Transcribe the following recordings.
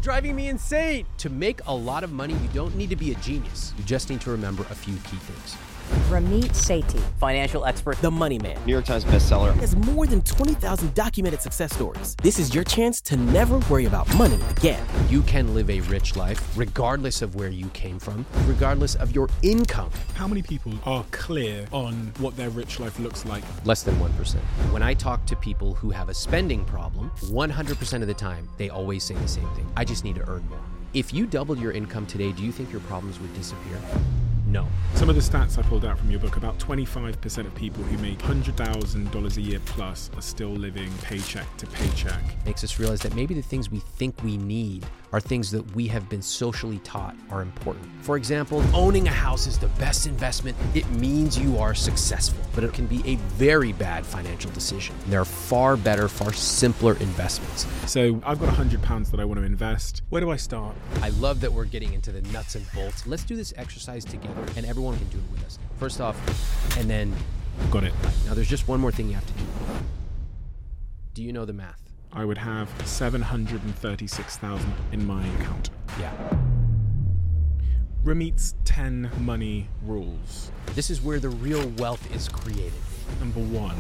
is driving me insane. To make a lot of money, you don't need to be a genius. You just need to remember a few key things. Ramit Sethi, financial expert, the money man, New York Times bestseller, has more than 20,000 documented success stories. This is your chance to never worry about money again. You can live a rich life regardless of where you came from, regardless of your income. How many people are clear on what their rich life looks like? Less than 1%. When I talk to people who have a spending problem, 100% of the time, they always say the same thing. I just need to earn more. If you doubled your income today, do you think your problems would disappear? No. Some of the stats I pulled out from your book, about 25% of people who make $100,000 a year plus are still living paycheck to paycheck. Makes us realize that maybe the things we think we need are things that we have been socially taught are important. For example, owning a house is the best investment. It means you are successful, but it can be a very bad financial decision. There are far better, far simpler investments. So I've got £100 that I want to invest. Where do I start? I love that we're getting into the nuts and bolts. Let's do this exercise together and everyone can do it with us. First off, and then... Got it. Now there's just one more thing you have to do. Do you know the math? I would have 736,000 in my account. Yeah. Ramit's 10 money rules. This is where the real wealth is created. Number 1.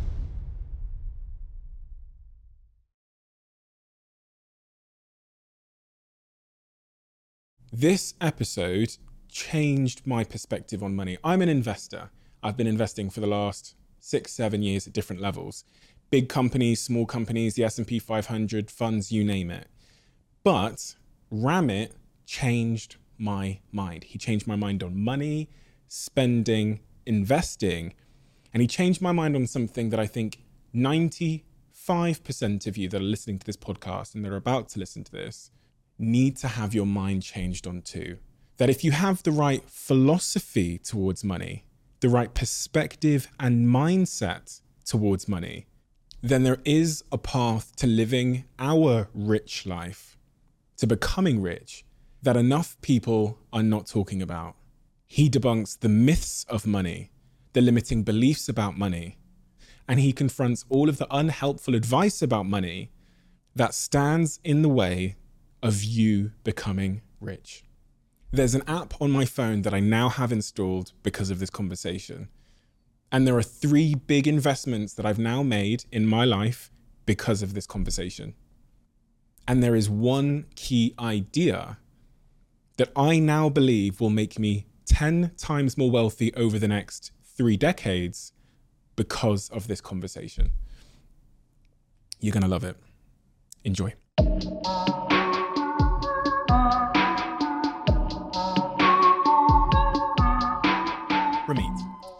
This episode changed my perspective on money. I'm an investor. I've been investing for the last 6-7 years at different levels. Big companies, small companies, the S&P 500, funds, you name it. But Ramit changed my mind. He changed my mind on money, spending, investing. And he changed my mind on something that I think 95% of you that are listening to this podcast and that are about to listen to this need to have your mind changed on too. That if you have the right philosophy towards money, the right perspective and mindset towards money, then there is a path to living our rich life, to becoming rich, that enough people are not talking about. He debunks the myths of money, the limiting beliefs about money, and he confronts all of the unhelpful advice about money that stands in the way of you becoming rich. There's an app on my phone that I now have installed because of this conversation. And there are 3 big investments that I've now made in my life because of this conversation. And there is one key idea that I now believe will make me 10 times more wealthy over the next 3 decades because of this conversation. You're going to love it. Enjoy. Ramit,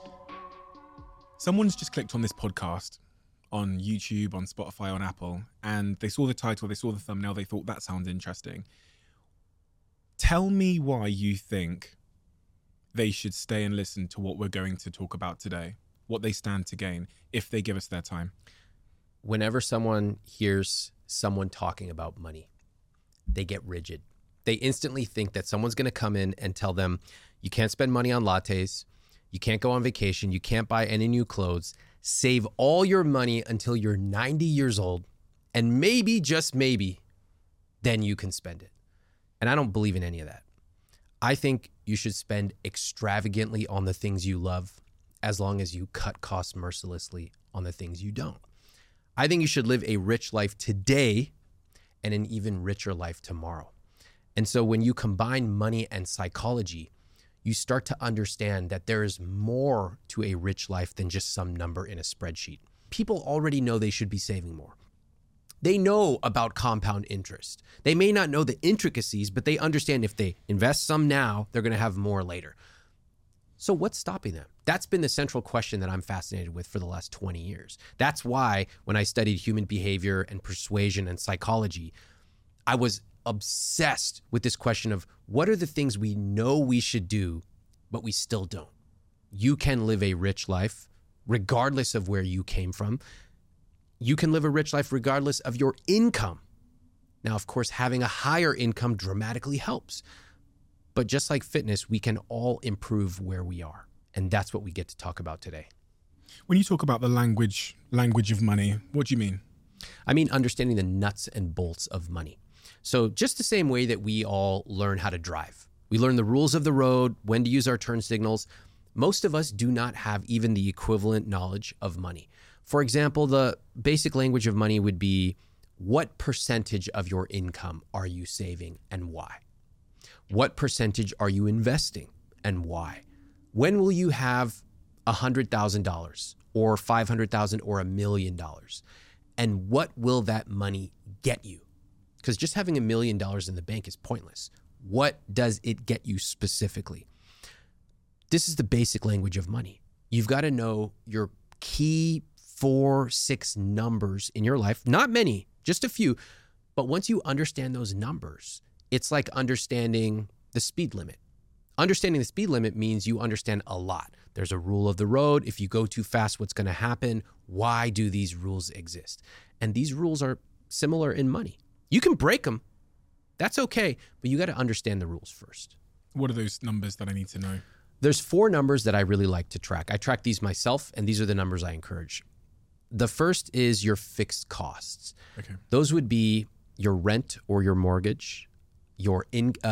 someone's just clicked on this podcast on YouTube, on Spotify, on Apple, and they saw the title, they saw the thumbnail, they thought that sounds interesting. Tell me why you think they should stay and listen to what we're going to talk about today, what they stand to gain if they give us their time. Whenever someone hears someone talking about money, they get rigid. They instantly think that someone's going to come in and tell them, you can't spend money on lattes, you can't go on vacation, you can't buy any new clothes, save all your money until you're 90 years old, and maybe, just maybe, then you can spend it. And I don't believe in any of that. I think you should spend extravagantly on the things you love as long as you cut costs mercilessly on the things you don't. I think you should live a rich life today and an even richer life tomorrow. And so when you combine money and psychology, you start to understand that there is more to a rich life than just some number in a spreadsheet. People already know they should be saving more. They know about compound interest. They may not know the intricacies, but they understand if they invest some now, they're going to have more later. So what's stopping them? That's been the central question that I'm fascinated with for the last 20 years. That's why when I studied human behavior and persuasion and psychology, I was obsessed with this question of what are the things we know we should do, but we still don't. You can live a rich life regardless of where you came from. You can live a rich life regardless of your income. Now, of course, having a higher income dramatically helps. But just like fitness, we can all improve where we are. And that's what we get to talk about today. When you talk about the language of money, what do you mean? I mean understanding the nuts and bolts of money. So just the same way that we all learn how to drive. We learn the rules of the road, when to use our turn signals. Most of us do not have even the equivalent knowledge of money. For example, the basic language of money would be, what percentage of your income are you saving and why? What percentage are you investing and why? When will you have $100,000 or $500,000 or $1 million? And what will that money get you? Because just having $1 million in the bank is pointless. What does it get you specifically? This is the basic language of money. You've got to know your key 4-6 numbers in your life. Not many, just a few. But once you understand those numbers, it's like understanding the speed limit. Understanding the speed limit means you understand a lot. There's a rule of the road. If you go too fast, what's going to happen? Why do these rules exist? And these rules are similar in money. You can break them. That's okay. But you got to understand the rules first. What are those numbers that I need to know? There's 4 numbers that I really like to track. I track these myself, and these are the numbers I encourage. The first is your fixed costs. Okay. Those would be your rent or your mortgage, your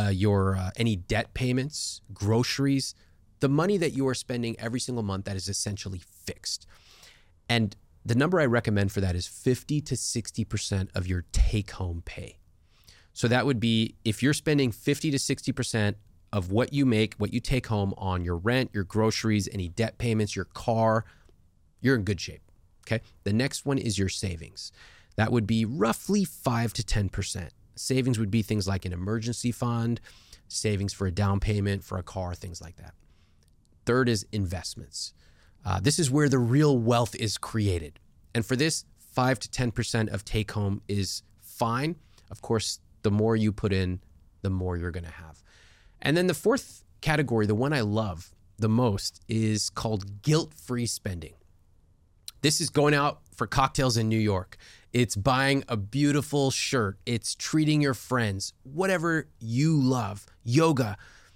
any debt payments, groceries, the money that you are spending every single month that is essentially fixed. And the number I recommend for that is 50 to 60% of your take-home pay. So that would be, if you're spending 50 to 60% of what you make, what you take home on your rent, your groceries, any debt payments, your car, you're in good shape. Okay. The next one is your savings. That would be roughly 5 to 10%. Savings would be things like an emergency fund, savings for a down payment, for a car, things like that. Third is investments. This is where the real wealth is created. And for this, 5 to 10% of take home is fine. Of course, the more you put in, the more you're going to have. And then the fourth category, the one I love the most, is called guilt-free spending. This is going out for cocktails in New York. It's buying a beautiful shirt. It's treating your friends, whatever you love, yoga,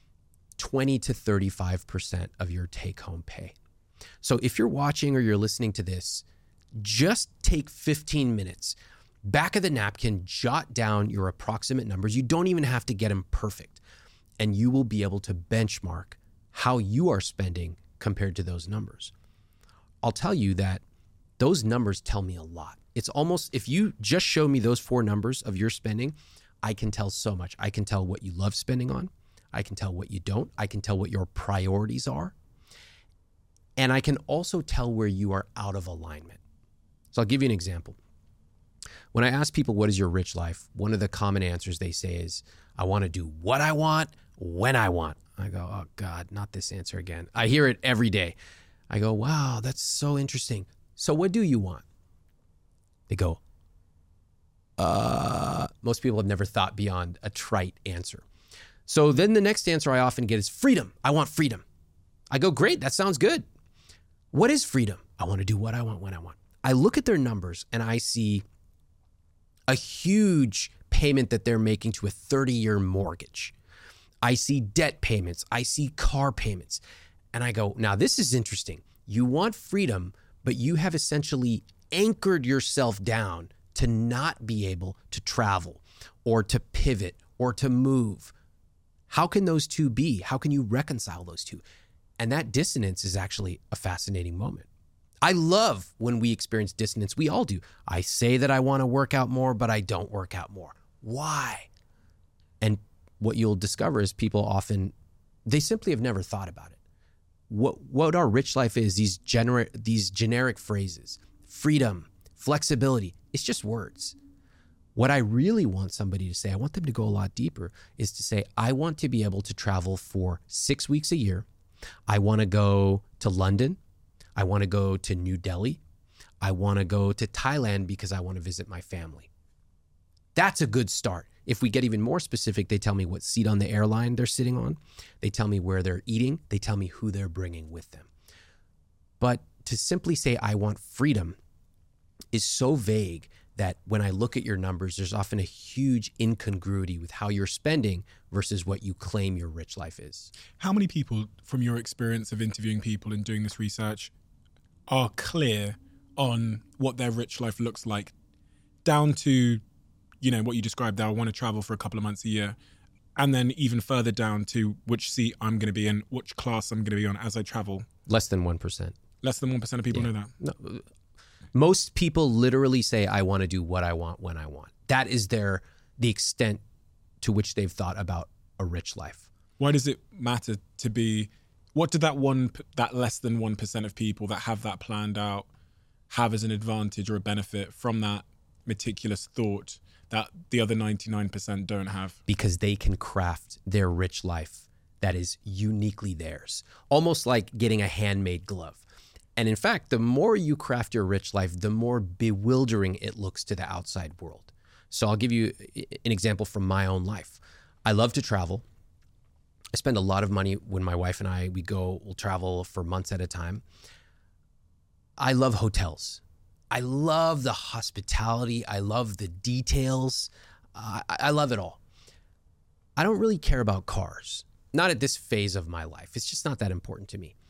20 to 35% of your take-home pay. So if you're watching or you're listening to this, just take 15 minutes. Back of the napkin, jot down your approximate numbers. You don't even have to get them perfect. And you will be able to benchmark how you are spending compared to those numbers. I'll tell you that those numbers tell me a lot. It's almost, if you just show me those 4 numbers of your spending, I can tell so much. I can tell what you love spending on. I can tell what you don't. I can tell what your priorities are. And I can also tell where you are out of alignment. So I'll give you an example. When I ask people, what is your rich life? One of the common answers they say is, I want to do what I want, when I want. I go, oh God, not this answer again. I hear it every day. I go, wow, that's so interesting. So what do you want? They go, most people have never thought beyond a trite answer. So then the next answer I often get is freedom. I want freedom. I go, great, that sounds good. What is freedom? I want to do what I want, when I want. I look at their numbers and I see a huge payment that they're making to a 30-year mortgage. I see debt payments. I see car payments. And I go, now this is interesting. You want freedom, but you have essentially anchored yourself down to not be able to travel or to pivot or to move. How can those two be? How can you reconcile those two? And that dissonance is actually a fascinating moment. I love when we experience dissonance. We all do. I say that I want to work out more, but I don't work out more. Why? And what you'll discover is people often, they simply have never thought about it. What our rich life is, these generic phrases, freedom, flexibility, it's just words. What I really want somebody to say, I want them to go a lot deeper, is to say, I want to be able to travel for 6 weeks a year. I want to go to London. I want to go to New Delhi. I want to go to Thailand because I want to visit my family. That's a good start. If we get even more specific, they tell me what seat on the airline they're sitting on. They tell me where they're eating. They tell me who they're bringing with them. But to simply say, I want freedom, is so vague that when I look at your numbers, there's often a huge incongruity with how you're spending versus what you claim your rich life is. How many people, from your experience of interviewing people and doing this research, are clear on what their rich life looks like, down to, what you described there, I want to travel for a couple of months a year. And then even further down to which seat I'm going to be in, which class I'm going to be on as I travel. Less than 1%. Less than 1% of people know that. No, most people literally say, I want to do what I want when I want. That is the extent to which they've thought about a rich life. Why does it matter to be, what did that less than 1% of people that have that planned out have as an advantage or a benefit from that meticulous thought that the other 99% don't have? Because they can craft their rich life that is uniquely theirs, almost like getting a handmade glove. And in fact, the more you craft your rich life, the more bewildering it looks to the outside world. So I'll give you an example from my own life. I love to travel. I spend a lot of money when my wife and we'll travel for months at a time. I love hotels. I love the hospitality. I love the details. I love it all. I don't really care about cars, not at this phase of my life. It's just not that important to me.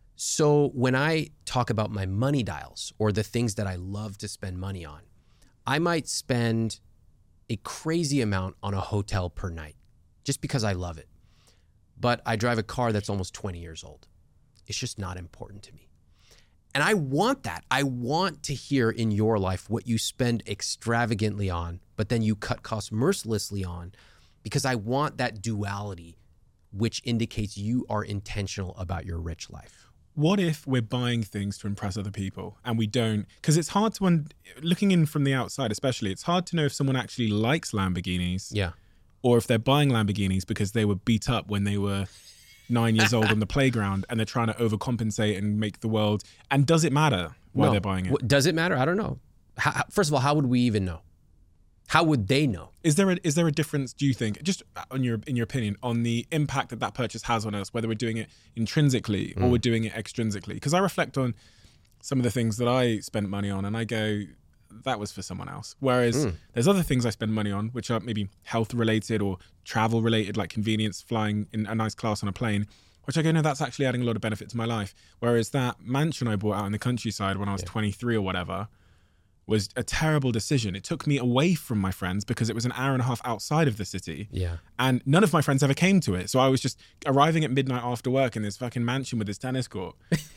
So when I talk about my money dials or the things that I love to spend money on, I might spend a crazy amount on a hotel per night just because I love it. But I drive a car that's almost 20 years old. It's just not important to me. And I want that. I want to hear in your life what you spend extravagantly on, but then you cut costs mercilessly on, because I want that duality, which indicates you are intentional about your rich life. What if we're buying things to impress other people and we don't? Because it's hard to, looking in from the outside especially, it's hard to know if someone actually likes Lamborghinis. Yeah. Or if they're buying Lamborghinis because they were beat up when they were 9 years old on the playground and they're trying to overcompensate and make the world. And does it matter why they're buying it? Does it matter? I don't know. First of all, how would we even know? How would they know? Is there a difference, do you think, just in your opinion, on the impact that purchase has on us, whether we're doing it intrinsically or we're doing it extrinsically? Because I reflect on some of the things that I spent money on and I go, that was for someone else. Whereas there's other things I spend money on, which are maybe health related or travel related, like convenience, flying in a nice class on a plane, which I go, no, that's actually adding a lot of benefit to my life. Whereas that mansion I bought out in the countryside when I was 23 or whatever was a terrible decision. It took me away from my friends because it was an hour and a half outside of the city. Yeah. And none of my friends ever came to it. So I was just arriving at midnight after work in this fucking mansion with this tennis court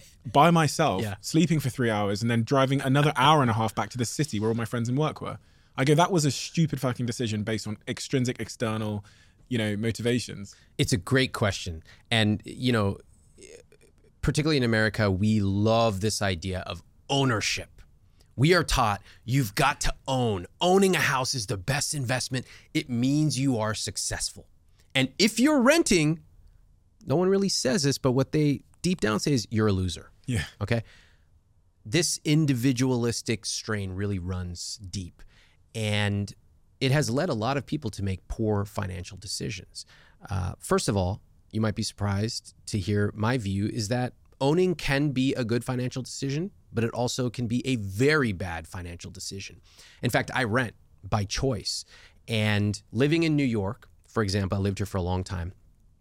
by myself, sleeping for 3 hours and then driving another hour and a half back to the city where all my friends and work were. I go, that was a stupid fucking decision based on extrinsic, external, motivations. It's a great question. And, particularly in America, we love this idea of ownership. We are taught you've got to own. Owning a house is the best investment. It means you are successful. And if you're renting, no one really says this, but what they deep down say is you're a loser. Yeah. Okay. This individualistic strain really runs deep. And it has led a lot of people to make poor financial decisions. First of all, you might be surprised to hear my view is that owning can be a good financial decision, but it also can be a very bad financial decision. In fact, I rent by choice. And living in New York, for example, I lived here for a long time.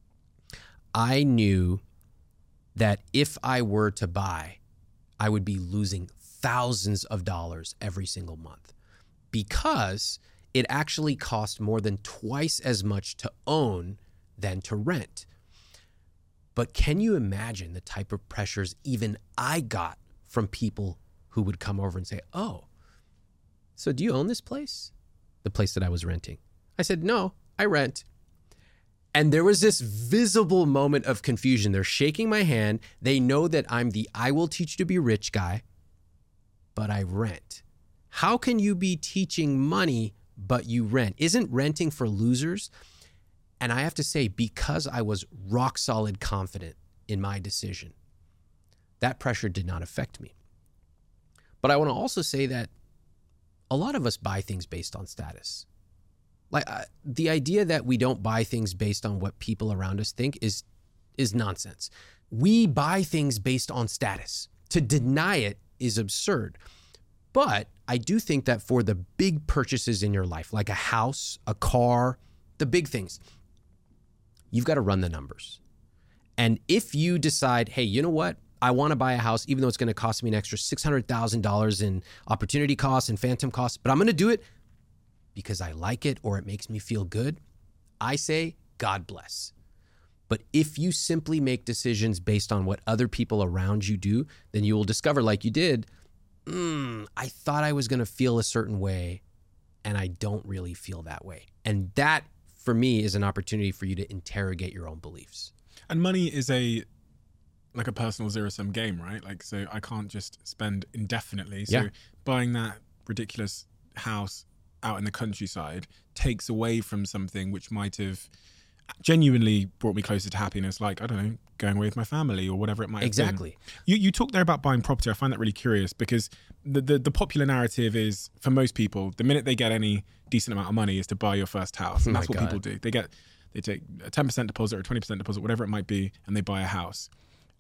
I knew that if I were to buy, I would be losing thousands of dollars every single month because it actually cost more than twice as much to own than to rent. But can you imagine the type of pressures even I got from people who would come over and say, oh, so do you own this place? The place that I was renting. I said, no, I rent. And there was this visible moment of confusion. They're shaking my hand. They know that I'm the I will teach you to be rich guy, but I rent. How can you be teaching money, but you rent? Isn't renting for losers? And I have to say, because I was rock solid confident in my decision, that pressure did not affect me. But I want to also say that a lot of us buy things based on status. Like the idea that we don't buy things based on what people around us think is nonsense. We buy things based on status. To deny it is absurd. But I do think that for the big purchases in your life, like a house, a car, the big things, you've got to run the numbers. And if you decide, hey, you know what? I want to buy a house, even though it's going to cost me an extra $600,000 in opportunity costs and phantom costs, but I'm going to do it because I like it or it makes me feel good, I say, God bless. But if you simply make decisions based on what other people around you do, then you will discover, like you did, I thought I was going to feel a certain way, and I don't really feel that way. And that, for me, is an opportunity for you to interrogate your own beliefs. And money is a personal zero-sum game, right? Like, so I can't just spend indefinitely. So buying that ridiculous house out in the countryside takes away from something which might have genuinely brought me closer to happiness, like, I don't know, going away with my family or whatever it might have been. You talked there about buying property. I find that really curious because the popular narrative is, for most people, the minute they get any decent amount of money is to buy your first house. And that's what people do. They take a 10% deposit or a 20% deposit, whatever it might be, and they buy a house.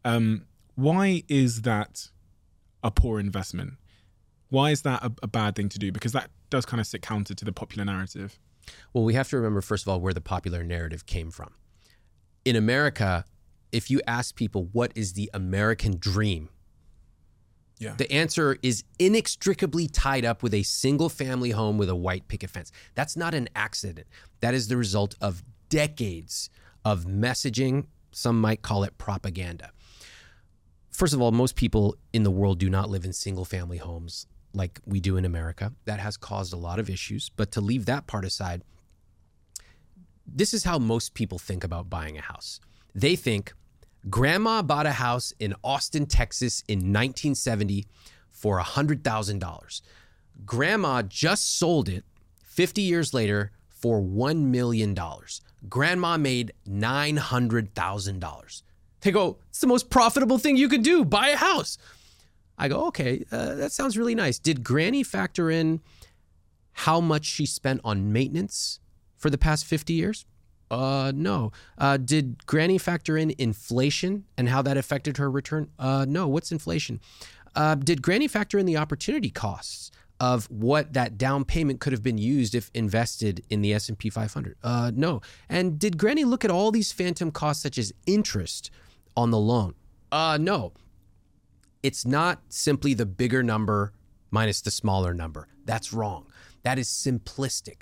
Why is that a poor investment? Why is that a bad thing to do? Because that does kind of sit counter to the popular narrative. Well, we have to remember, first of all, where the popular narrative came from. In America, if you ask people what is the American dream, the answer is inextricably tied up with a single family home with a white picket fence. That's not an accident. That is the result of decades of messaging. Some might call it propaganda. First of all, most people in the world do not live in single family homes like we do in America. That has caused a lot of issues. But to leave that part aside, this is how most people think about buying a house. They think, grandma bought a house in Austin, Texas in 1970 for $100,000. Grandma just sold it 50 years later for $1 million. Grandma made $900,000. They go, it's the most profitable thing you could do, buy a house. I go, okay, that sounds really nice. Did Granny factor in how much she spent on maintenance for the past 50 years? No. Did Granny factor in inflation and how that affected her return? No. What's inflation? Did Granny factor in the opportunity costs of what that down payment could have been used if invested in the S&P 500? No. And did Granny look at all these phantom costs such as interest on the loan? No. It's not simply the bigger number minus the smaller number. That's wrong. That is simplistic.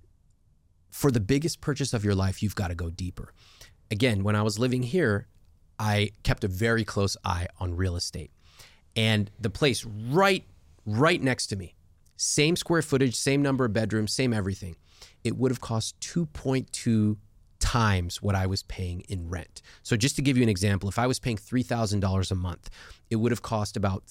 For the biggest purchase of your life, you've got to go deeper. Again, when I was living here, I kept a very close eye on real estate. And the place right next to me, same square footage, same number of bedrooms, same everything, it would have cost 2.2 times what I was paying in rent. So just to give you an example, if I was paying $3,000 a month, it would have cost about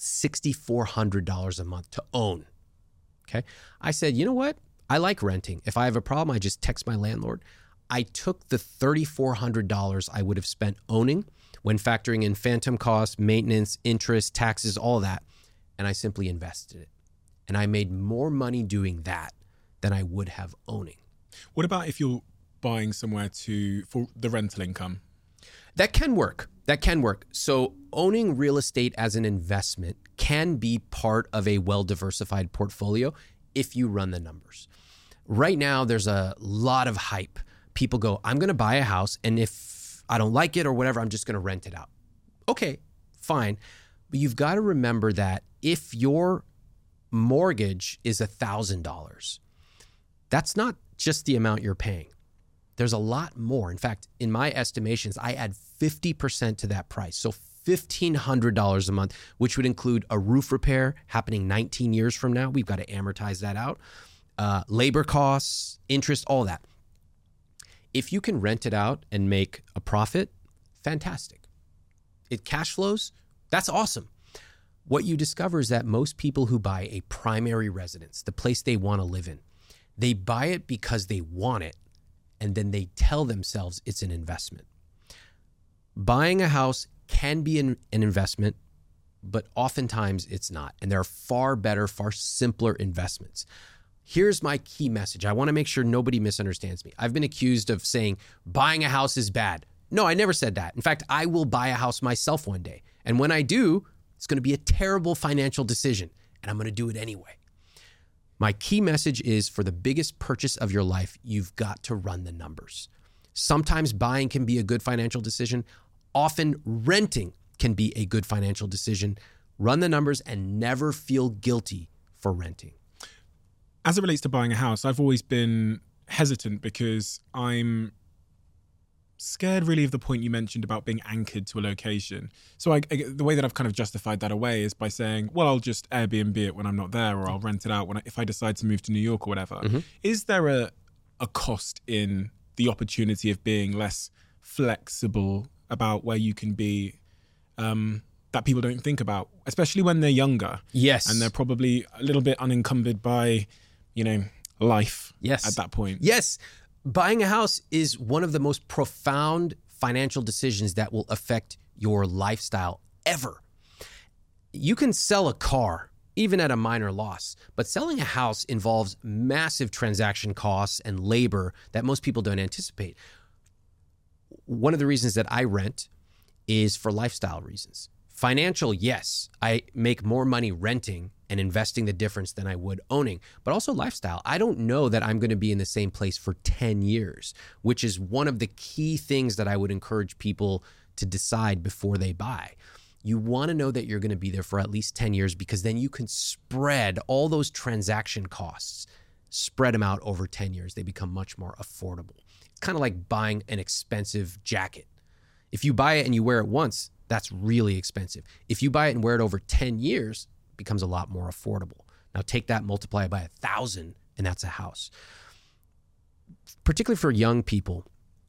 $6,400 a month to own. Okay. I said, you know what? I like renting. If I have a problem, I just text my landlord. I took the $3,400 I would have spent owning when factoring in phantom costs, maintenance, interest, taxes, all that, and I simply invested it. And I made more money doing that than I would have owning. What about if you're buying somewhere for the rental income? That can work. So owning real estate as an investment can be part of a well-diversified portfolio if you run the numbers. Right now, there's a lot of hype. People go, I'm going to buy a house, and if I don't like it or whatever, I'm just going to rent it out. Okay, fine. But you've got to remember that if your mortgage is $1,000, that's not just the amount you're paying. There's a lot more. In fact, in my estimations, I add 50% to that price. So $1,500 a month, which would include a roof repair happening 19 years from now. We've got to amortize that out. Labor costs, interest, all that. If you can rent it out and make a profit, fantastic. It cash flows, that's awesome. What you discover is that most people who buy a primary residence, the place they want to live in, they buy it because they want it, and then they tell themselves it's an investment. Buying a house can be an investment, but oftentimes it's not. And there are far better, far simpler investments. Here's my key message. I want to make sure nobody misunderstands me. I've been accused of saying buying a house is bad. No, I never said that. In fact, I will buy a house myself one day. And when I do, it's going to be a terrible financial decision, and I'm going to do it anyway. My key message is, for the biggest purchase of your life, you've got to run the numbers. Sometimes buying can be a good financial decision. Often renting can be a good financial decision. Run the numbers and never feel guilty for renting. As it relates to buying a house, I've always been hesitant because I'm scared really of the point you mentioned about being anchored to a location. So the way that I've kind of justified that away is by saying, well, I'll just Airbnb it when I'm not there, or I'll rent it out if I decide to move to New York or whatever. Mm-hmm. Is there a cost in the opportunity of being less flexible about where you can be, that people don't think about, especially when they're younger? Yes. And they're probably a little bit unencumbered by, life at that point. Yes. Buying a house is one of the most profound financial decisions that will affect your lifestyle ever. You can sell a car, even at a minor loss, but selling a house involves massive transaction costs and labor that most people don't anticipate. One of the reasons that I rent is for lifestyle reasons. Financial, yes, I make more money renting and investing the difference than I would owning, but also lifestyle. I don't know that I'm going to be in the same place for 10 years, which is one of the key things that I would encourage people to decide before they buy. You want to know that you're going to be there for at least 10 years, because then you can spread all those transaction costs, spread them out over 10 years. They become much more affordable. It's kind of like buying an expensive jacket. If you buy it and you wear it once, that's really expensive. If you buy it and wear it over 10 years, it becomes a lot more affordable. Now take that, multiply it by 1,000, and that's a house. Particularly for young people,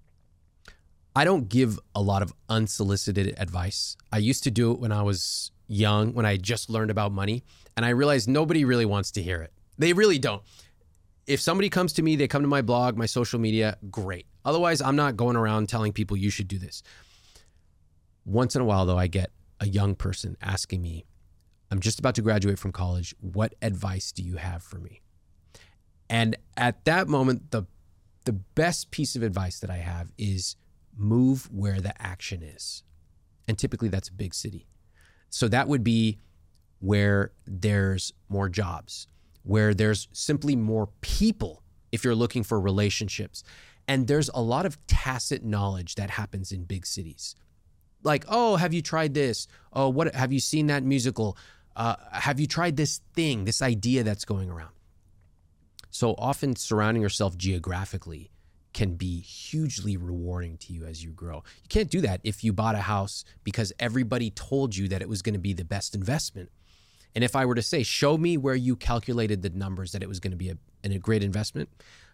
I don't give a lot of unsolicited advice. I used to do it when I was young, when I just learned about money, and I realized nobody really wants to hear it. They really don't. If somebody comes to me, they come to my blog, my social media, great. Otherwise, I'm not going around telling people you should do this. Once in a while, though, I get a young person asking me, I'm just about to graduate from college. What advice do you have for me? And at that moment, the best piece of advice that I have is move where the action is. And typically that's a big city. So that would be where there's more jobs, where there's simply more people if you're looking for relationships. And there's a lot of tacit knowledge that happens in big cities. Like, oh, have you tried this? Oh, what have you seen that musical? Have you tried this thing, this idea that's going around? So often surrounding yourself geographically can be hugely rewarding to you as you grow. You can't do that if you bought a house because everybody told you that it was going to be the best investment. And if I were to say, show me where you calculated the numbers that it was going to be a great investment,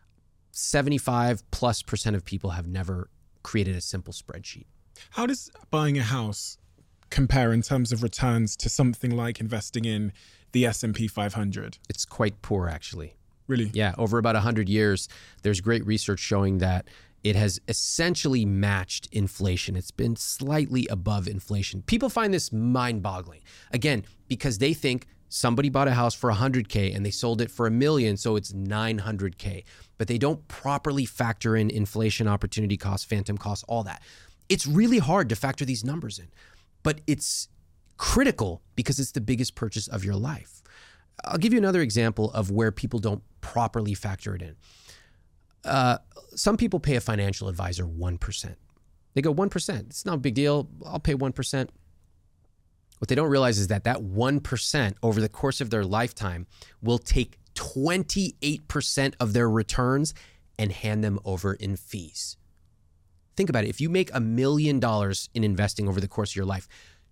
75+% of people have never created a simple spreadsheet. How does buying a house compare in terms of returns to something like investing in the S&P 500? It's quite poor, actually. Really? Yeah, over about 100 years, there's great research showing that it has essentially matched inflation. It's been slightly above inflation. People find this mind-boggling. Again, because they think somebody bought a house for $100K and they sold it for $1 million, so it's $900K. But they don't properly factor in inflation, opportunity costs, phantom costs, all that. It's really hard to factor these numbers in, but it's critical because it's the biggest purchase of your life. I'll give you another example of where people don't properly factor it in. Some people pay a financial advisor 1%. They go 1%. It's not a big deal. I'll pay 1%. What they don't realize is that 1% over the course of their lifetime will take 28% of their returns and hand them over in fees. Think about it. If you make $1 million in investing over the course of your life,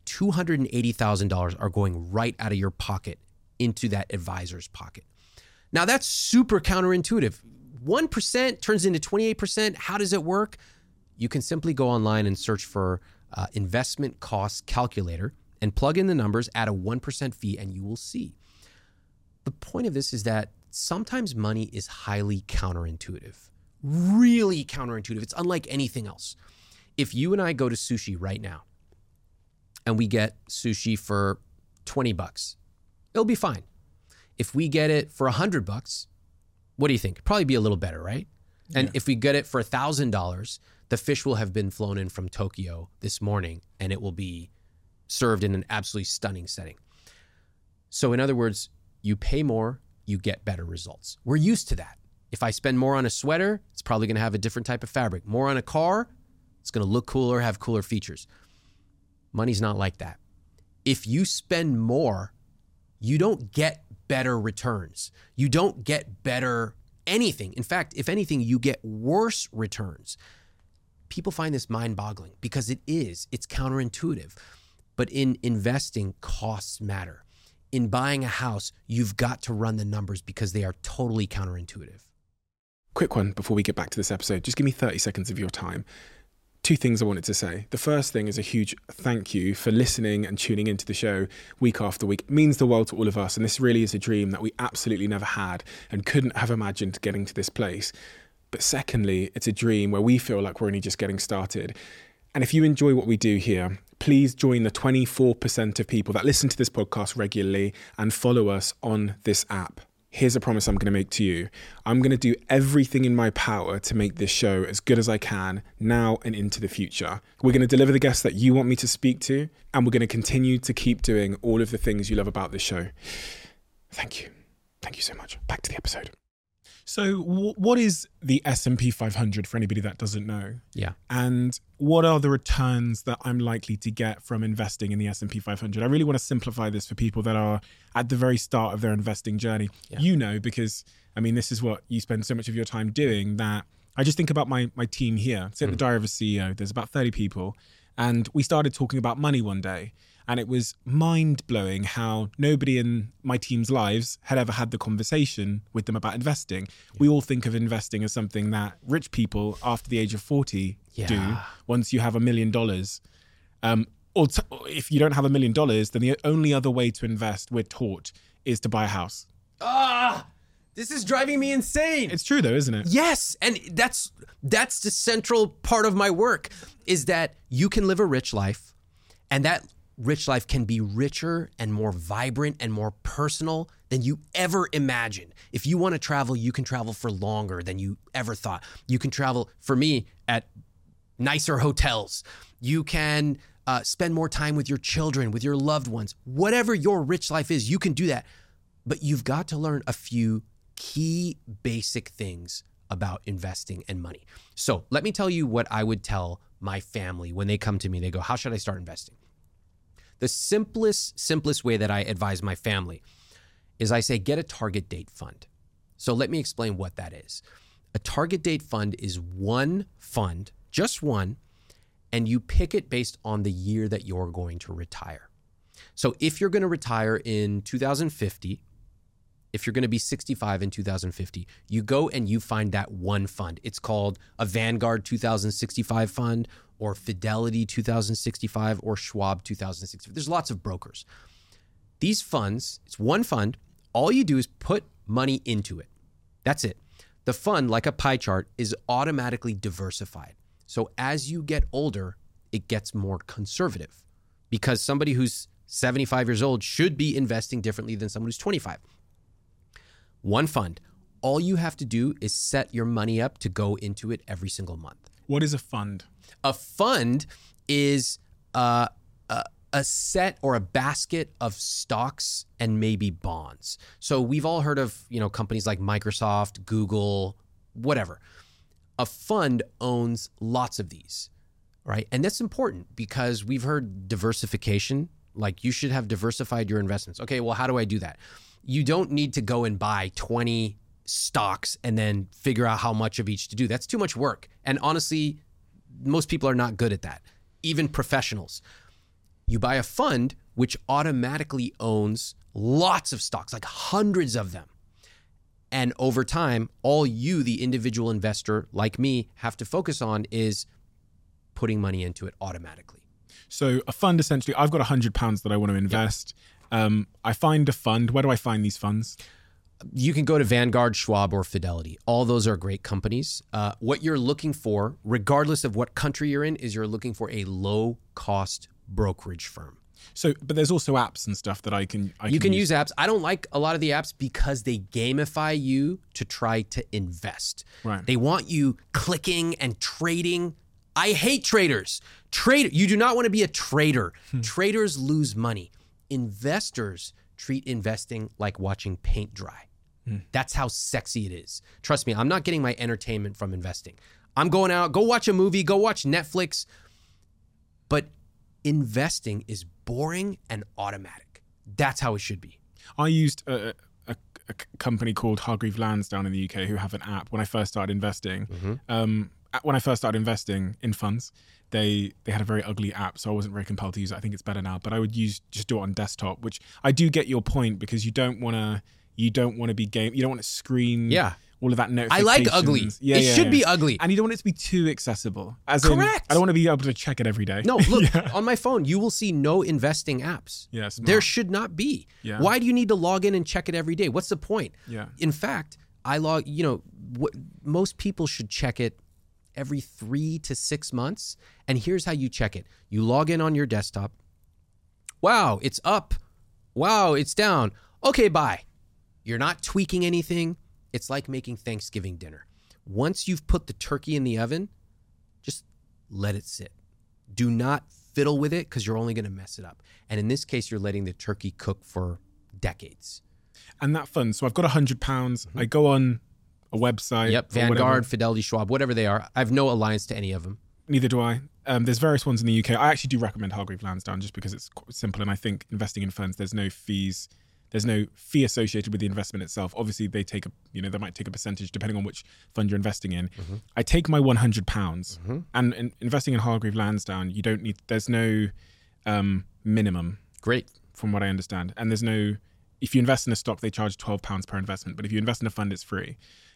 $280,000 are going right out of your pocket into that advisor's pocket. Now that's super counterintuitive. 1% turns into 28%. How does it work? You can simply go online and search for investment cost calculator and plug in the numbers, add a 1% fee, and you will see. The point of this is that sometimes money is highly counterintuitive. Really counterintuitive. It's unlike anything else. If you and I go to sushi right now and we get sushi for $20, it'll be fine. If we get it for $100, what do you think? Probably be a little better, right? And if we get it for $1,000, the fish will have been flown in from Tokyo this morning and it will be served in an absolutely stunning setting. So in other words, you pay more, you get better results. We're used to that. If I spend more on a sweater, it's probably going to have a different type of fabric. More on a car, it's going to look cooler, have cooler features. Money's not like that. If you spend more, you don't get better returns. You don't get better anything. In fact, if anything, you get worse returns. People find this mind-boggling because it's counterintuitive. But in investing, costs matter. In buying a house, you've got to run the numbers because they are totally counterintuitive. Quick one before we get back to this episode. Just give me 30 seconds of your time. 2 things I wanted to say. The first thing is a huge thank you for listening and tuning into the show week after week. It means the world to all of us. And this really is a dream that we absolutely never had and couldn't have imagined getting to this place. But secondly, it's a dream where we feel like we're only just getting started. And if you enjoy what we do here, please join the 24% of people that listen to this podcast regularly and follow us on this app. Here's a promise I'm going to make to you. I'm going to do everything in my power to make this show as good as I can now and into the future. We're going to deliver the guests that you want me to speak to, and we're going to continue to keep doing all of the things you love about this show. Thank you. Thank you so much. Back to the episode. So what is the S&P 500 for anybody that doesn't know? Yeah. And what are the returns that I'm likely to get from investing in the S&P 500? I really want to simplify this for people that are at the very start of their investing journey. Yeah. You know, because, I mean, this is what you spend so much of your time doing, that I just think about my team here. So at the Diary of a CEO, there's about 30 people. And we started talking about money one day. And it was mind-blowing how nobody in my team's lives had ever had the conversation with them about investing. Yeah. We all think of investing as something that rich people after the age of 40 do once you have $1 million. Or if you don't have $1 million, then the only other way to invest, we're taught, is to buy a house. This is driving me insane. It's true though, isn't it? Yes. And that's the central part of my work, is that you can live a rich life, and that rich life can be richer and more vibrant and more personal than you ever imagined. If you want to travel, you can travel for longer than you ever thought. You can travel, for me, at nicer hotels. You can spend more time with your children, with your loved ones. Whatever your rich life is, you can do that. But you've got to learn a few key basic things about investing and money. So let me tell you what I would tell my family when they come to me. They go, how should I start investing? The simplest way that I advise my family is I say, get a target date fund. So let me explain what that is. A target date fund is one fund, just one, and you pick it based on the year that you're going to retire. So if you're going to retire in 2050, if you're going to be 65 in 2050, you go and you find that one fund. It's called a Vanguard 2065 fund, or Fidelity 2065, or Schwab 2065. There's lots of brokers. These funds, it's one fund. All you do is put money into it. That's it. The fund, like a pie chart, is automatically diversified. So as you get older, it gets more conservative, because somebody who's 75 years old should be investing differently than someone who's 25. One fund. All you have to do is set your money up to go into it every single month. What is a fund? A fund is a set or a basket of stocks and maybe bonds. So we've all heard of, companies like Microsoft, Google, whatever. A fund owns lots of these, right? And that's important because we've heard diversification, like you should have diversified your investments. Okay, well, how do I do that? You don't need to go and buy 20 stocks and then figure out how much of each to do. That's too much work. And honestly, most people are not good at that, even professionals. You buy a fund which automatically owns lots of stocks, like hundreds of them. And over time, all you, the individual investor like me, have to focus on is putting money into it automatically. So a fund, essentially, I've got £100 that I want to invest. Yep. I find a fund. Where do I find these funds? You can go to Vanguard, Schwab, or Fidelity. All those are great companies. What you're looking for, regardless of what country you're in, is you're looking for a low-cost brokerage firm. So, but there's also apps and stuff that I can use apps. I don't like a lot of the apps because they gamify you to try to invest. Right. They want you clicking and trading. I hate traders. You do not want to be a trader. Traders lose money. Investors treat investing like watching paint dry. That's how sexy it is. Trust me, I'm not getting my entertainment from investing. I'm going out, go watch a movie, go watch Netflix. But investing is boring and automatic. That's how it should be. I used company called Hargreave Lansdown in the UK who have an app. When I first started investing, when I first started investing in funds, they had a very ugly app, so I wasn't very compelled to use it. I think it's better now, but I would just do it on desktop, which I do get your point, because you don't want to be you don't want to screen all of that notifications. I like ugly. It should be ugly. And you don't want it to be too accessible. Correct. I don't want to be able to check it every day. No, look, on my phone, you will see no investing apps. Yeah, smart. There should not be. Yeah. Why do you need to log in and check it every day? What's the point? Yeah. In fact, most people should check it every 3 to 6 months. And here's how you check it. You log in on your desktop. Wow, it's up. Wow, it's down. Okay, bye. You're not tweaking anything. It's like making Thanksgiving dinner. Once you've put the turkey in the oven, just let it sit. Do not fiddle with it, because you're only going to mess it up. And in this case, you're letting the turkey cook for decades. And that fund, so I've got £100. I go on a website. Yep, Vanguard, Fidelity, Schwab, whatever they are. I have no alliance to any of them. Neither do I. There's various ones in the UK. I actually do recommend Hargreave Lansdown just because it's simple. And I think investing in funds, there's no fees. There's no fee associated with the investment itself. Obviously, they might take a percentage depending on which fund you're investing in. I take my £100, and in investing in Hargreave Lansdown, there's no minimum. Great. From what I understand. And there's no, if you invest in a stock, they charge £12 per investment. But if you invest in a fund, it's free.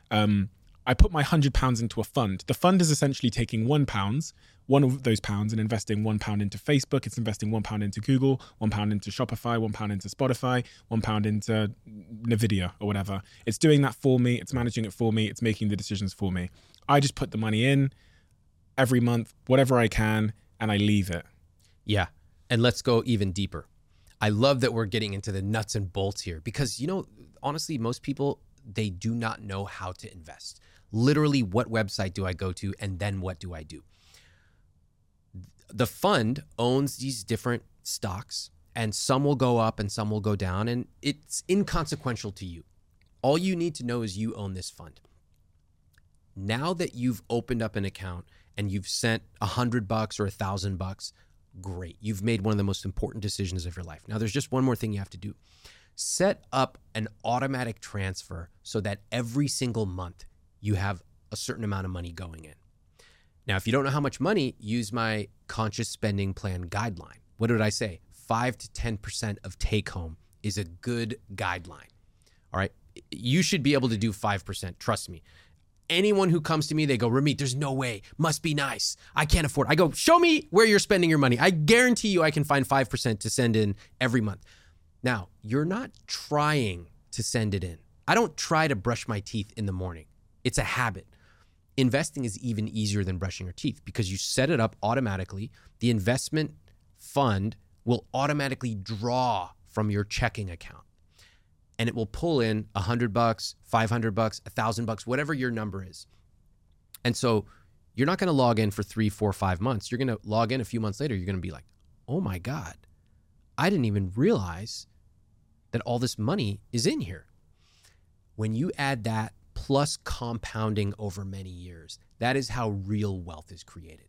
I put my £100 into a fund. The fund is essentially taking £1, one of those pounds, and investing £1 into Facebook. It's investing £1 into Google, £1 into Shopify, £1 into Spotify, £1 into Nvidia or whatever. It's doing that for me. It's managing it for me. It's making the decisions for me. I just put the money in every month, whatever I can, and I leave it. Yeah. And let's go even deeper. I love that we're getting into the nuts and bolts here, because, honestly, most people, they do not know how to invest. Literally, what website do I go to, and then what do I do? The fund owns these different stocks, and some will go up and some will go down, and it's inconsequential to you. All you need to know is you own this fund. Now that you've opened up an account and you've sent $100 or $1,000, great. You've made one of the most important decisions of your life. Now, there's just one more thing you have to do. Set up an automatic transfer so that every single month you have a certain amount of money going in. Now, if you don't know how much money, use my conscious spending plan guideline. What did I say? 5 to 10% of take home is a good guideline. All right. You should be able to do 5%. Trust me. Anyone who comes to me, they go, Ramit, there's no way. Must be nice. I can't afford it. I go, show me where you're spending your money. I guarantee you I can find 5% to send in every month. Now, you're not trying to send it in. I don't try to brush my teeth in the morning. It's a habit. Investing is even easier than brushing your teeth because you set it up automatically. The investment fund will automatically draw from your checking account, and it will pull in $100, $500, $1,000, whatever your number is. And so you're not going to log in for 3, 4, 5 months. You're going to log in a few months later. You're going to be like, oh my God, I didn't even realize that all this money is in here. When you add that plus compounding over many years, that is how real wealth is created.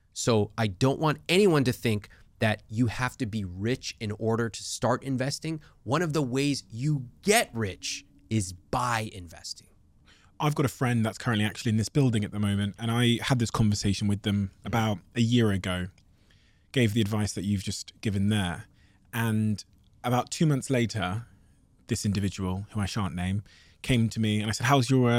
So I don't want anyone to think that you have to be rich in order to start investing. One of the ways you get rich is by investing. I've got a friend that's currently actually in this building at the moment, and I had this conversation with them about a year ago, gave the advice that you've just given there. And about 2 months later, this individual, who I shan't name, came to me and I said, how's your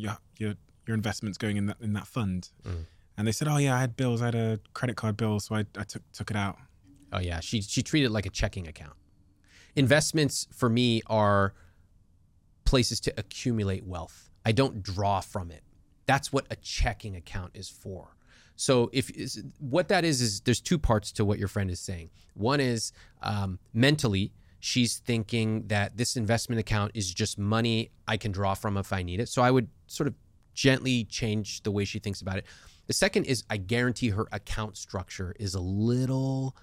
investments going in that fund? And they said, oh yeah, I had bills. I had a credit card bill. So I took it out. Oh yeah. She treated it like a checking account. Investments for me are places to accumulate wealth. I don't draw from it. That's what a checking account is for. So what that is there's two parts to what your friend is saying. One is mentally, she's thinking that this investment account is just money I can draw from if I need it. So I would sort of gently change the way she thinks about it. The second is I guarantee her account structure is a little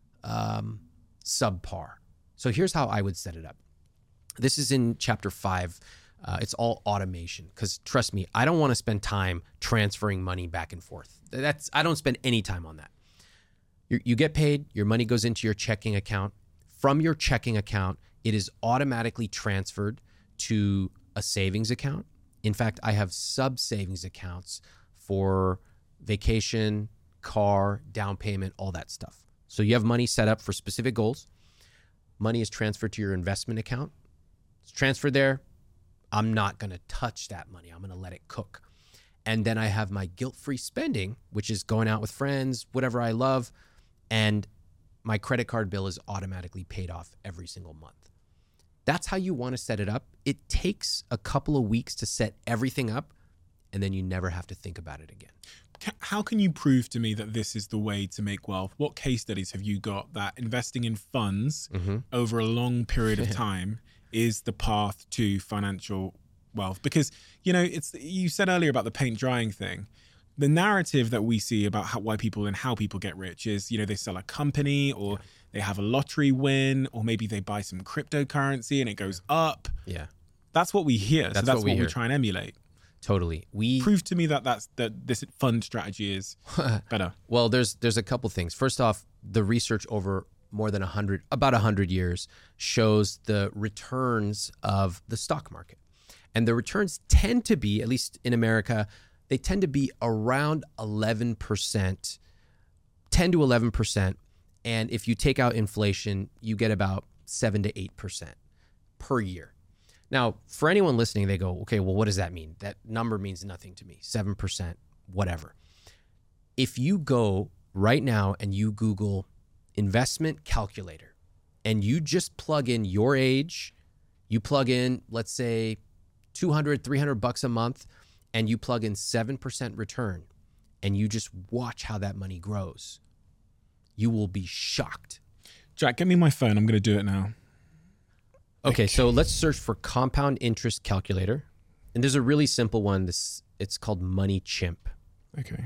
subpar. So here's how I would set it up. This is in chapter 5. It's all automation because trust me, I don't want to spend time transferring money back and forth. I don't spend any time on that. You get paid, your money goes into your checking account. From your checking account, it is automatically transferred to a savings account. In fact, I have sub-savings accounts for vacation, car, down payment, all that stuff. So you have money set up for specific goals. Money is transferred to your investment account. It's transferred there. I'm not going to touch that money. I'm going to let it cook. And then I have my guilt-free spending, which is going out with friends, whatever I love, and my credit card bill is automatically paid off every single month. That's how you want to set it up. It takes a couple of weeks to set everything up, and then you never have to think about it again. How can you prove to me that this is the way to make wealth? What case studies have you got that investing in funds over a long period of time is the path to financial wealth? Because, you said earlier about the paint drying thing. The narrative that we see about why people and how people get rich is, they sell a company or they have a lottery win, or maybe they buy some cryptocurrency and it goes up. Yeah. That's what we hear. That's so what we try and emulate. Totally. Prove to me that this fund strategy is better. Well, there's a couple things. First off, the research over more than about 100 years shows the returns of the stock market. And the returns tend to be, at least in America, they tend to be around 11%, 10 to 11%. And if you take out inflation, you get about 7 to 8% per year. Now, for anyone listening, they go, okay, well, what does that mean? That number means nothing to me, 7%, whatever. If you go right now and you Google investment calculator and you just plug in your age, you plug in, let's say, $200, $300 a month, and you plug in 7% return, and you just watch how that money grows, you will be shocked. Jack, get me my phone. I'm going to do it now. Okay, so let's search for compound interest calculator. And there's a really simple one. It's called Money Chimp. Okay,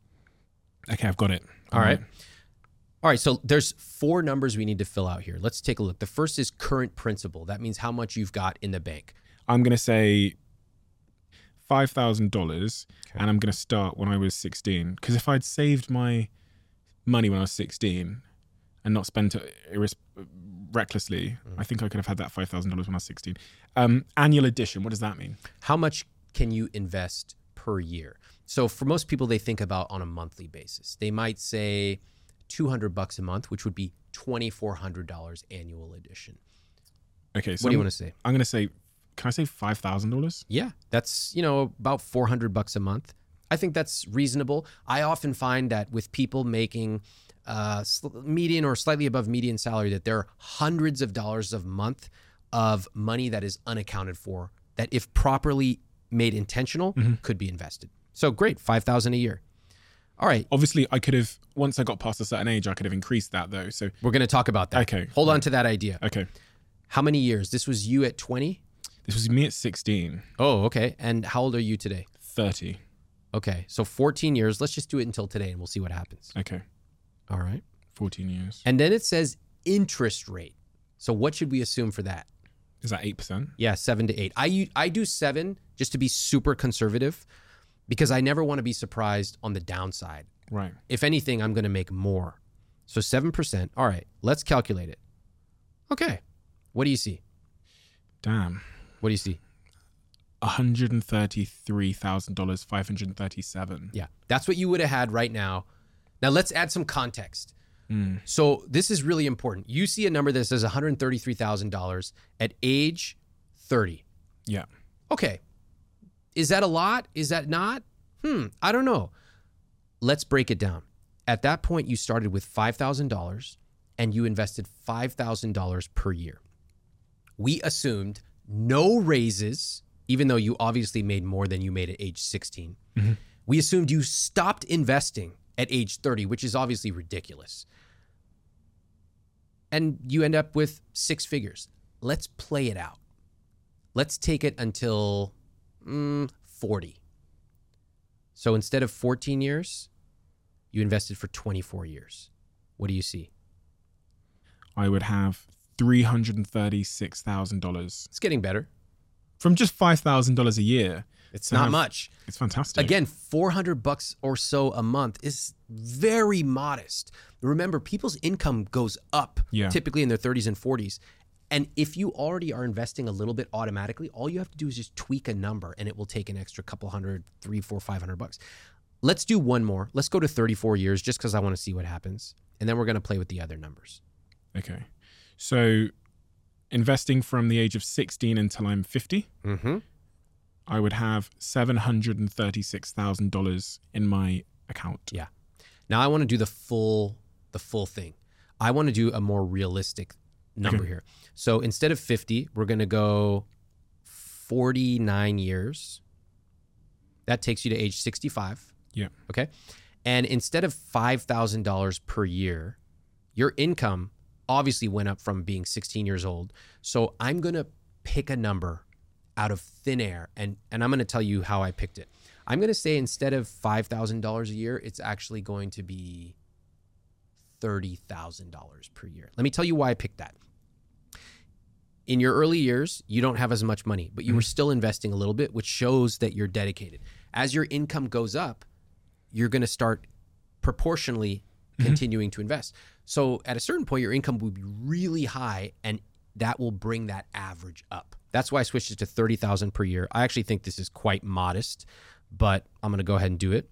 I've got it. All right, so there's 4 numbers we need to fill out here. Let's take a look. The first is current principal. That means how much you've got in the bank. I'm going to say $5,000, and I'm going to start when I was 16. Because if I'd saved my money when I was 16 and not spent it recklessly, I think I could have had that $5,000 when I was 16. Annual addition, what does that mean? How much can you invest per year? So for most people, they think about on a monthly basis. They might say $200 a month, which would be $2,400 annual addition. Okay, so what do you want to say? I'm going to say, can I say $5,000? Yeah, that's, about $400 a month. I think that's reasonable. I often find that with people making median or slightly above median salary, that there are hundreds of dollars a month of money that is unaccounted for, that if properly made intentional, could be invested. So great, $5,000 a year. All right. Obviously, I could have, once I got past a certain age, I could have increased that though. So we're going to talk about that. Okay. Hold on to that idea. Okay. How many years? This was you at 20? This was me at 16. Oh, okay. And how old are you today? 30. Okay. So 14 years. Let's just do it until today and we'll see what happens. Okay. All right. 14 years. And then it says interest rate. So what should we assume for that? Is that 8%? Yeah, 7 to 8. I do 7 just to be super conservative because I never want to be surprised on the downside. Right. If anything, I'm going to make more. So 7%. All right, let's calculate it. Okay. What do you see? Damn. What do you see? $133,000, 537. Yeah, that's what you would have had right now. Now let's add some context. So this is really important. You see a number that says $133,000 at age 30. Yeah. Okay. Is that a lot? Is that not? I don't know. Let's break it down. At that point, you started with $5,000 and you invested $5,000 per year. We assumed no raises, even though you obviously made more than you made at age 16. We assumed you stopped investing at age 30, which is obviously ridiculous. And you end up with 6 figures. Let's play it out. Let's take it until 40. So instead of 14 years, you invested for 24 years. What do you see? I would have $336,000. It's getting better. From just $5,000 a year. It's not much. It's fantastic. Again, $400 or so a month is very modest. Remember, people's income goes up typically in their 30s and 40s. And if you already are investing a little bit automatically, all you have to do is just tweak a number and it will take an extra couple hundred, $300, $400, $500. Let's do one more. Let's go to 34 years just because I want to see what happens. And then we're going to play with the other numbers. Okay. So investing from the age of 16 until I'm 50, I would have $736,000 in my account. Yeah. Now I want to do the full thing. I want to do a more realistic number here. So instead of 50, we're going to go 49 years. That takes you to age 65. Yeah. Okay. And instead of $5,000 per year, your income obviously went up from being 16 years old. So I'm going to pick a number out of thin air, and I'm going to tell you how I picked it. I'm going to say instead of $5,000 a year, it's actually going to be $30,000 per year. Let me tell you why I picked that. In your early years, you don't have as much money, but you were still investing a little bit, which shows that you're dedicated. As your income goes up, you're going to start proportionally continuing to invest. So at a certain point, your income will be really high, and that will bring that average up. That's why I switched it to $30,000 per year. I actually think this is quite modest, but I'm going to go ahead and do it.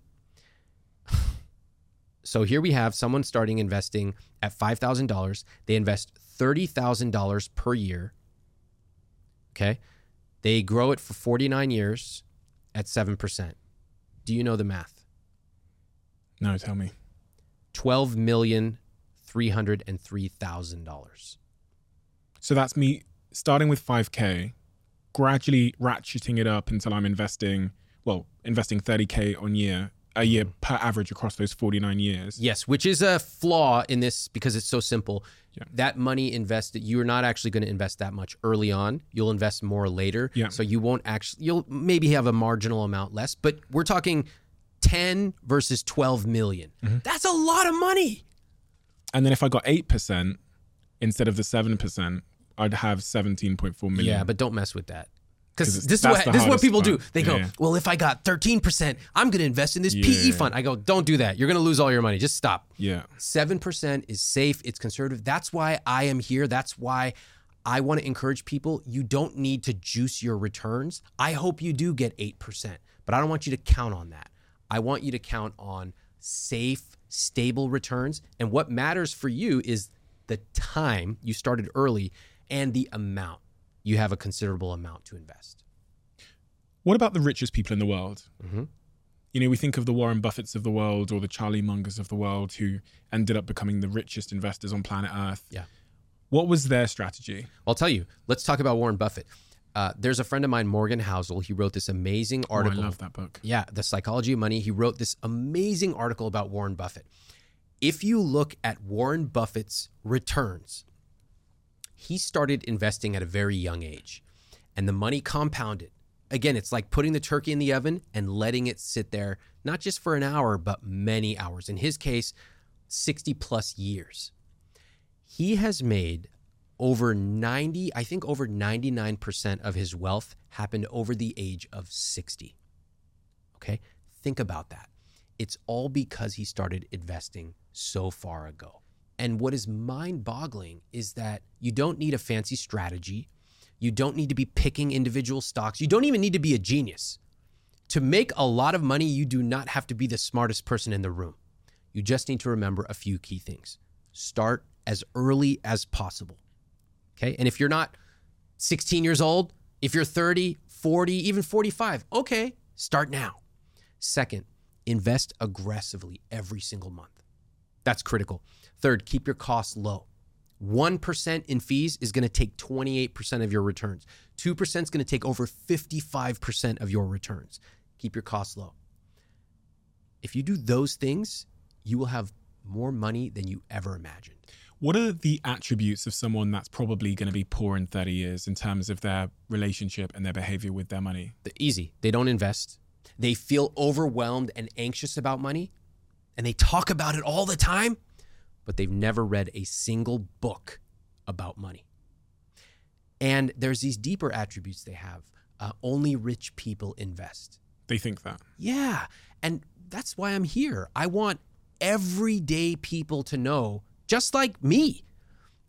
So here we have someone starting investing at $5,000. They invest $30,000 per year. Okay. They grow it for 49 years at 7%. Do you know the math? No, tell me. $12,303,000. So that's me starting with 5K, gradually ratcheting it up until I'm investing 30K a year per average across those 49 years. Yes, which is a flaw in this because it's so simple. Yeah. That money invested, you're not actually going to invest that much early on. You'll invest more later. Yeah. So you'll maybe have a marginal amount less, but we're talking 10 versus 12 million. That's a lot of money. And then if I got 8% instead of the 7%, I'd have 17.4 million. Yeah, but don't mess with that. Because this that's is the what people do. hardest They part. go, Yeah. well, if I got 13%, I'm going to invest in this PE fund. I go, don't do that. You're going to lose all your money. Just stop. Yeah. 7% is safe. It's conservative. That's why I am here. That's why I want to encourage people. You don't need to juice your returns. I hope you do get 8%, but I don't want you to count on that. I want you to count on safe, stable returns. And what matters for you is the time you started early and the amount. You have a considerable amount to invest. What about the richest people in the world? You know, we think of the Warren Buffetts of the world or the Charlie Mungers of the world who ended up becoming the richest investors on planet Earth. Yeah. What was their strategy? I'll tell you. Let's talk about Warren Buffett. There's a friend of mine, Morgan Housel. He wrote this amazing article. I love that book. Yeah, The Psychology of Money. He wrote this amazing article about Warren Buffett. If you look at Warren Buffett's returns, he started investing at a very young age, and the money compounded. Again, it's like putting the turkey in the oven and letting it sit there, not just for an hour, but many hours. In his case, 60 plus years. He has made over 99% of his wealth happened over the age of 60. Okay? Think about that. It's all because he started investing so far ago. And what is mind-boggling is that you don't need a fancy strategy. You don't need to be picking individual stocks. You don't even need to be a genius. To make a lot of money, you do not have to be the smartest person in the room. You just need to remember a few key things. Start as early as possible. Okay? And if you're not 16 years old, if you're 30, 40, even 45, okay, start now. Second, invest aggressively every single month. That's critical. Third, keep your costs low. 1% in fees is going to take 28% of your returns. 2% is going to take over 55% of your returns. Keep your costs low. If you do those things, you will have more money than you ever imagined. What are the attributes of someone that's probably going to be poor in 30 years in terms of their relationship and their behavior with their money? Easy. They don't invest. They feel overwhelmed and anxious about money, and they talk about it all the time, but they've never read a single book about money. And there's these deeper attributes they have. Only rich people invest. They think that. Yeah. And that's why I'm here. I want everyday people to know, just like me,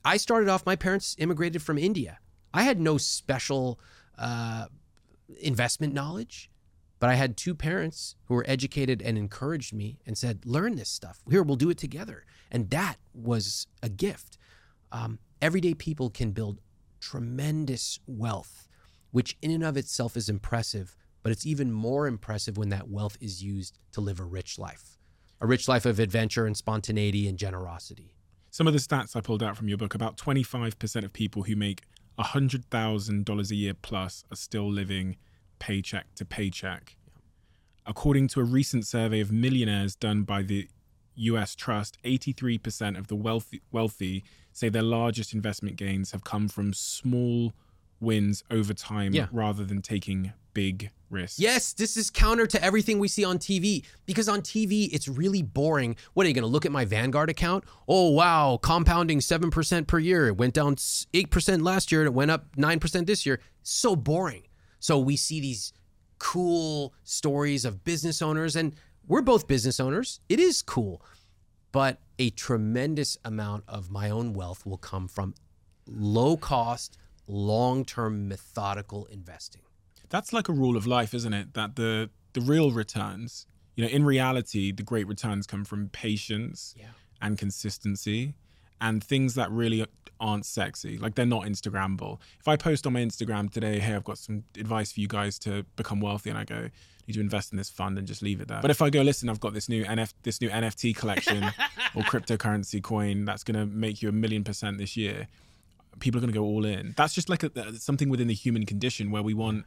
I started off, my parents immigrated from India. I had no special investment knowledge, but I had two parents who were educated and encouraged me and said, learn this stuff. Here, we'll do it together. And that was a gift. Everyday people can build tremendous wealth, which in and of itself is impressive, but it's even more impressive when that wealth is used to live a rich life of adventure and spontaneity and generosity. Some of the stats I pulled out from your book, about 25% of people who make $100,000 a year plus are still living paycheck to paycheck. According to a recent survey of millionaires done by the US Trust, 83% of the wealthy say their largest investment gains have come from small wins over time rather than taking big risks. Yes, this is counter to everything we see on TV, because on TV, it's really boring. What, are you going to look at my Vanguard account? Oh, wow, compounding 7% per year. It went down 8% last year and it went up 9% this year. So boring. So we see these cool stories of business owners, and we're both business owners. It is cool. But a tremendous amount of my own wealth will come from low cost, long-term methodical investing. That's like a rule of life, isn't it? That the real returns, in reality, the great returns come from patience and consistency and things that really aren't sexy. Like, they're not Instagrammable. If I post on my Instagram today, hey, I've got some advice for you guys to become wealthy, and I go, need to invest in this fund, and just leave it there. But if I go, listen, I've got this new NFT collection or cryptocurrency coin that's going to make you 1,000,000% this year, people are going to go all in. That's just like something within the human condition where we want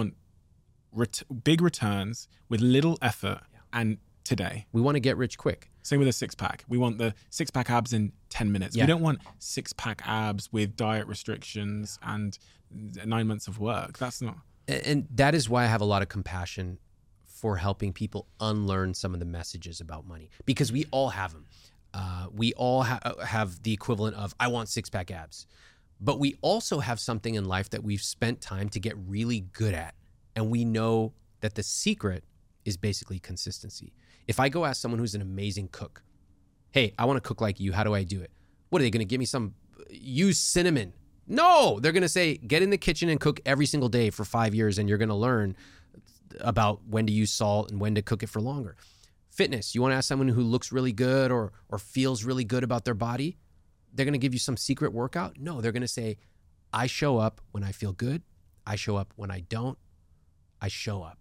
big returns with little effort and today. We want to get rich quick. Same with a six-pack. We want the six-pack abs in 10 minutes. We don't want six-pack abs with diet restrictions and 9 months of work. That's not... And that is why I have a lot of compassion for helping people unlearn some of the messages about money, because we all have them. We all have the equivalent of, I want six-pack abs. But we also have something in life that we've spent time to get really good at. And we know that the secret is basically consistency. If I go ask someone who's an amazing cook, hey, I want to cook like you, how do I do it? What are they going to give me? Use cinnamon? No, they're going to say, get in the kitchen and cook every single day for 5 years, and you're going to learn about when to use salt and when to cook it for longer. Fitness, you want to ask someone who looks really good or feels really good about their body, they're going to give you some secret workout? No, they're going to say, I show up when I feel good. I show up when I don't. I show up.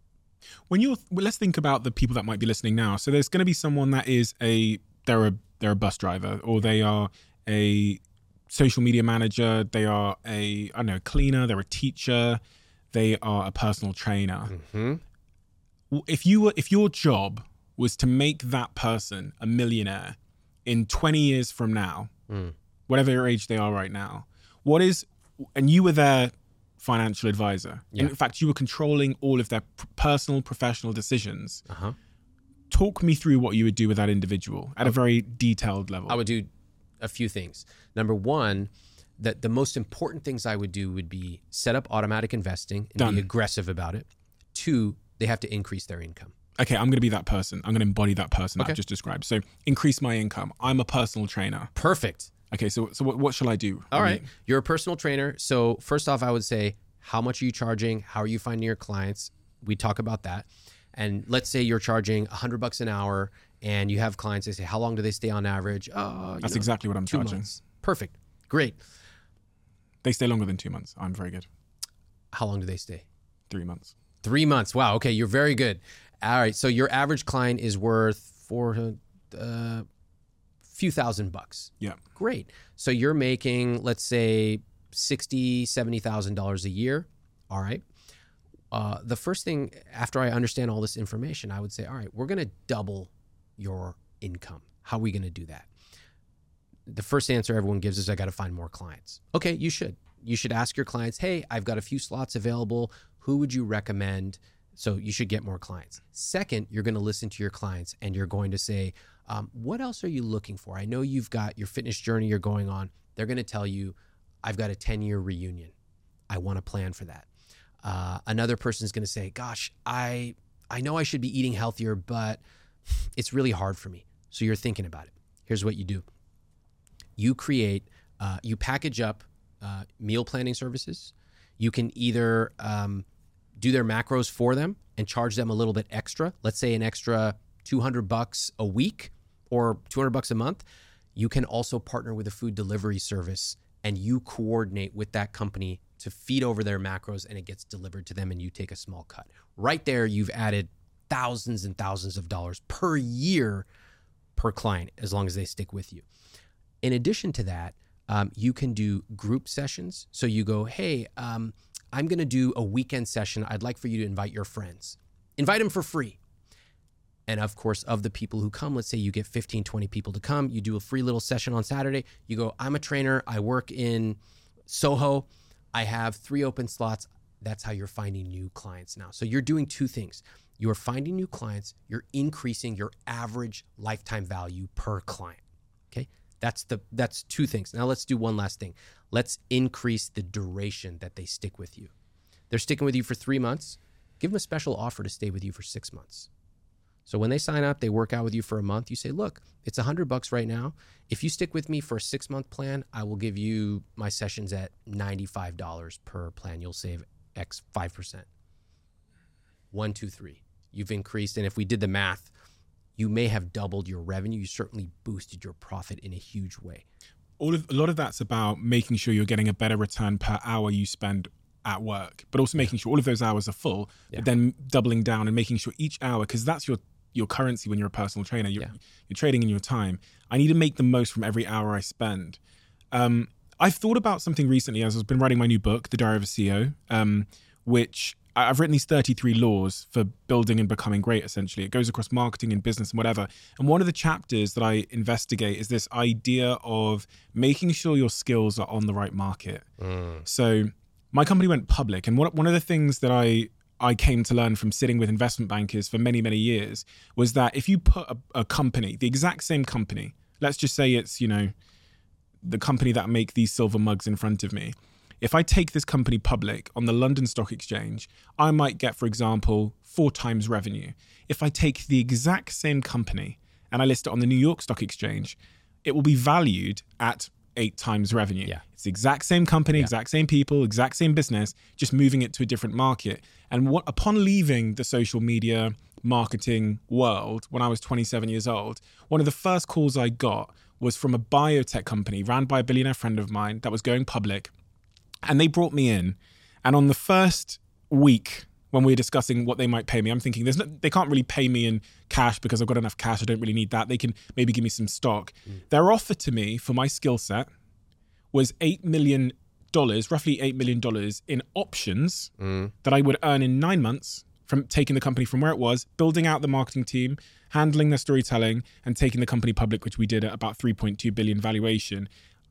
Let's think about the people that might be listening now. So there's going to be someone that is they're a bus driver, or they are a social media manager. They are a cleaner. They're a teacher. They are a personal trainer. Mm-hmm. If your job was to make that person a millionaire in 20 years from now, whatever age they are right now, and you were their financial advisor. Yeah. In fact, you were controlling all of their personal, professional decisions. Talk me through what you would do with that individual at a very detailed level. I would do a few things. Number one, that the most important things I would do would be set up automatic investing and be aggressive about it. Two, they have to increase their income. Okay, I'm going to be that person. I'm going to embody that person that I've just described. So increase my income. I'm a personal trainer. Perfect. Okay, so what shall I do? All right. You're a personal trainer. So first off, I would say, how much are you charging? How are you finding your clients? We talk about that. And let's say you're charging $100 an hour and you have clients, they say, how long do they stay on average? That's exactly what I'm 2 charging. months. Perfect. Great. They stay longer than 2 months. I'm very good. How long do they stay? 3 months. 3 months. Wow. Okay. You're very good. All right. So your average client is worth few $1,000s. Yeah. Great. So you're making, let's say, $60,000, $70,000 a year. All right. The first thing, after I understand all this information, I would say, all right, we're going to double your income. How are we going to do that? The first answer everyone gives is, I got to find more clients. Okay, you should. You should ask your clients, hey, I've got a few slots available. Who would you recommend? So you should get more clients. Second, you're going to listen to your clients and you're going to say, what else are you looking for? I know you've got your fitness journey you're going on. They're going to tell you, I've got a 10-year reunion. I want to plan for that. Another person's going to say, gosh, I know I should be eating healthier, but it's really hard for me. So you're thinking about it. Here's what you do. You create You package up meal planning services. You can either do their macros for them and charge them a little bit extra. Let's say an extra $200 a week or $200 a month. You can also partner with a food delivery service and you coordinate with that company to feed over their macros and it gets delivered to them and you take a small cut. Right there, you've added thousands and thousands of dollars per year per client as long as they stick with you. In addition to that, you can do group sessions. So you go, hey, I'm going to do a weekend session. I'd like for you to invite your friends. Invite them for free. And of course, of the people who come, let's say you get 15, 20 people to come, you do a free little session on Saturday. You go, I'm a trainer. I work in Soho. I have 3 open slots. That's how you're finding new clients now. So you're doing 2 things. You're finding new clients. You're increasing your average lifetime value per client. Okay. That's 2 things. Now let's do one last thing. Let's increase the duration that they stick with you. They're sticking with you for 3 months. Give them a special offer to stay with you for 6 months. So when they sign up, they work out with you for a month. You say, look, it's $100 right now. If you stick with me for a 6-month plan, I will give you my sessions at $95 per plan. You'll save X 5%. 1, 2, 3. You've increased. And if we did the math, you may have doubled your revenue. You certainly boosted your profit in a huge way. A lot of that's about making sure you're getting a better return per hour you spend at work, but also making sure all of those hours are full, but then doubling down and making sure each hour, because that's your currency when you're a personal trainer, you're trading in your time. I need to make the most from every hour I spend. I've thought about something recently as I've been writing my new book, The Diary of a CEO, which I've written these 33 laws for building and becoming great, essentially. It goes across marketing and business and whatever. And one of the chapters that I investigate is this idea of making sure your skills are on the right market. So my company went public. And one of the things that I came to learn from sitting with investment bankers for many, many years was that if you put a company, the exact same company, let's just say it's, the company that make these silver mugs in front of me. If I take this company public on the London Stock Exchange, I might get, for example, 4 times revenue. If I take the exact same company and I list it on the New York Stock Exchange, it will be valued at 8 times revenue. Yeah. It's the exact same company, exact same people, exact same business, just moving it to a different market. And upon leaving the social media marketing world when I was 27 years old, one of the first calls I got was from a biotech company ran by a billionaire friend of mine that was going public. And they brought me in. And on the first week, when we were discussing what they might pay me, I'm thinking they can't really pay me in cash because I've got enough cash. I don't really need that. They can maybe give me some stock. Their offer to me for my skill set was $8 million, roughly $8 million in options that I would earn in 9 months from taking the company from where it was, building out the marketing team, handling their storytelling, and taking the company public, which we did at about 3.2 billion valuation.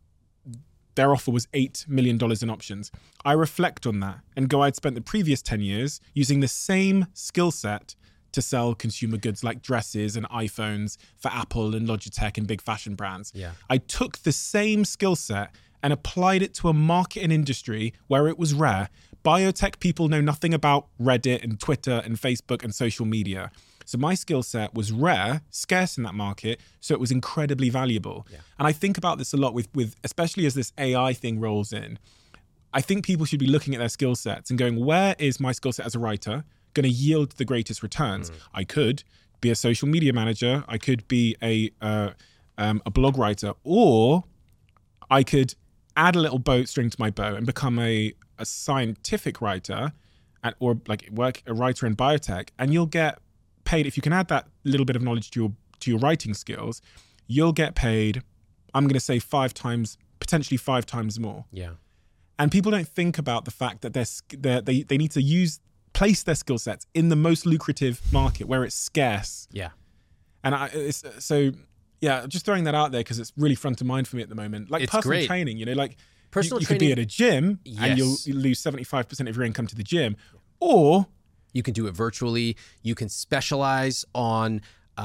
Their offer was $8 million in options. I reflect on that and go, I'd spent the previous 10 years using the same skill set to sell consumer goods like dresses and iPhones for Apple and Logitech and big fashion brands. Yeah. I took the same skill set and applied it to a market and industry where it was rare. Biotech people know nothing about Reddit and Twitter and Facebook and social media. So my skill set was rare, scarce in that market, so it was incredibly valuable. Yeah. And I think about this a lot with especially as this AI thing rolls in. I think people should be looking at their skill sets and going, where is my skill set as a writer going to yield the greatest returns? I could be a social media manager, I could be a blog writer, or I could add a little string to my bow and become a scientific writer or like work a writer in biotech, and you'll get paid. If you can add that little bit of knowledge to your writing skills, you'll get paid, I'm going to say 5 times, potentially 5 times more. Yeah. And people don't think about the fact that they need to place their skill sets in the most lucrative market where it's scarce. Yeah. And just throwing that out there because it's really front of mind for me at the moment. Like personal training, like personal you could be at a gym and you'll lose 75% of your income to the gym, or you can do it virtually. You can specialize on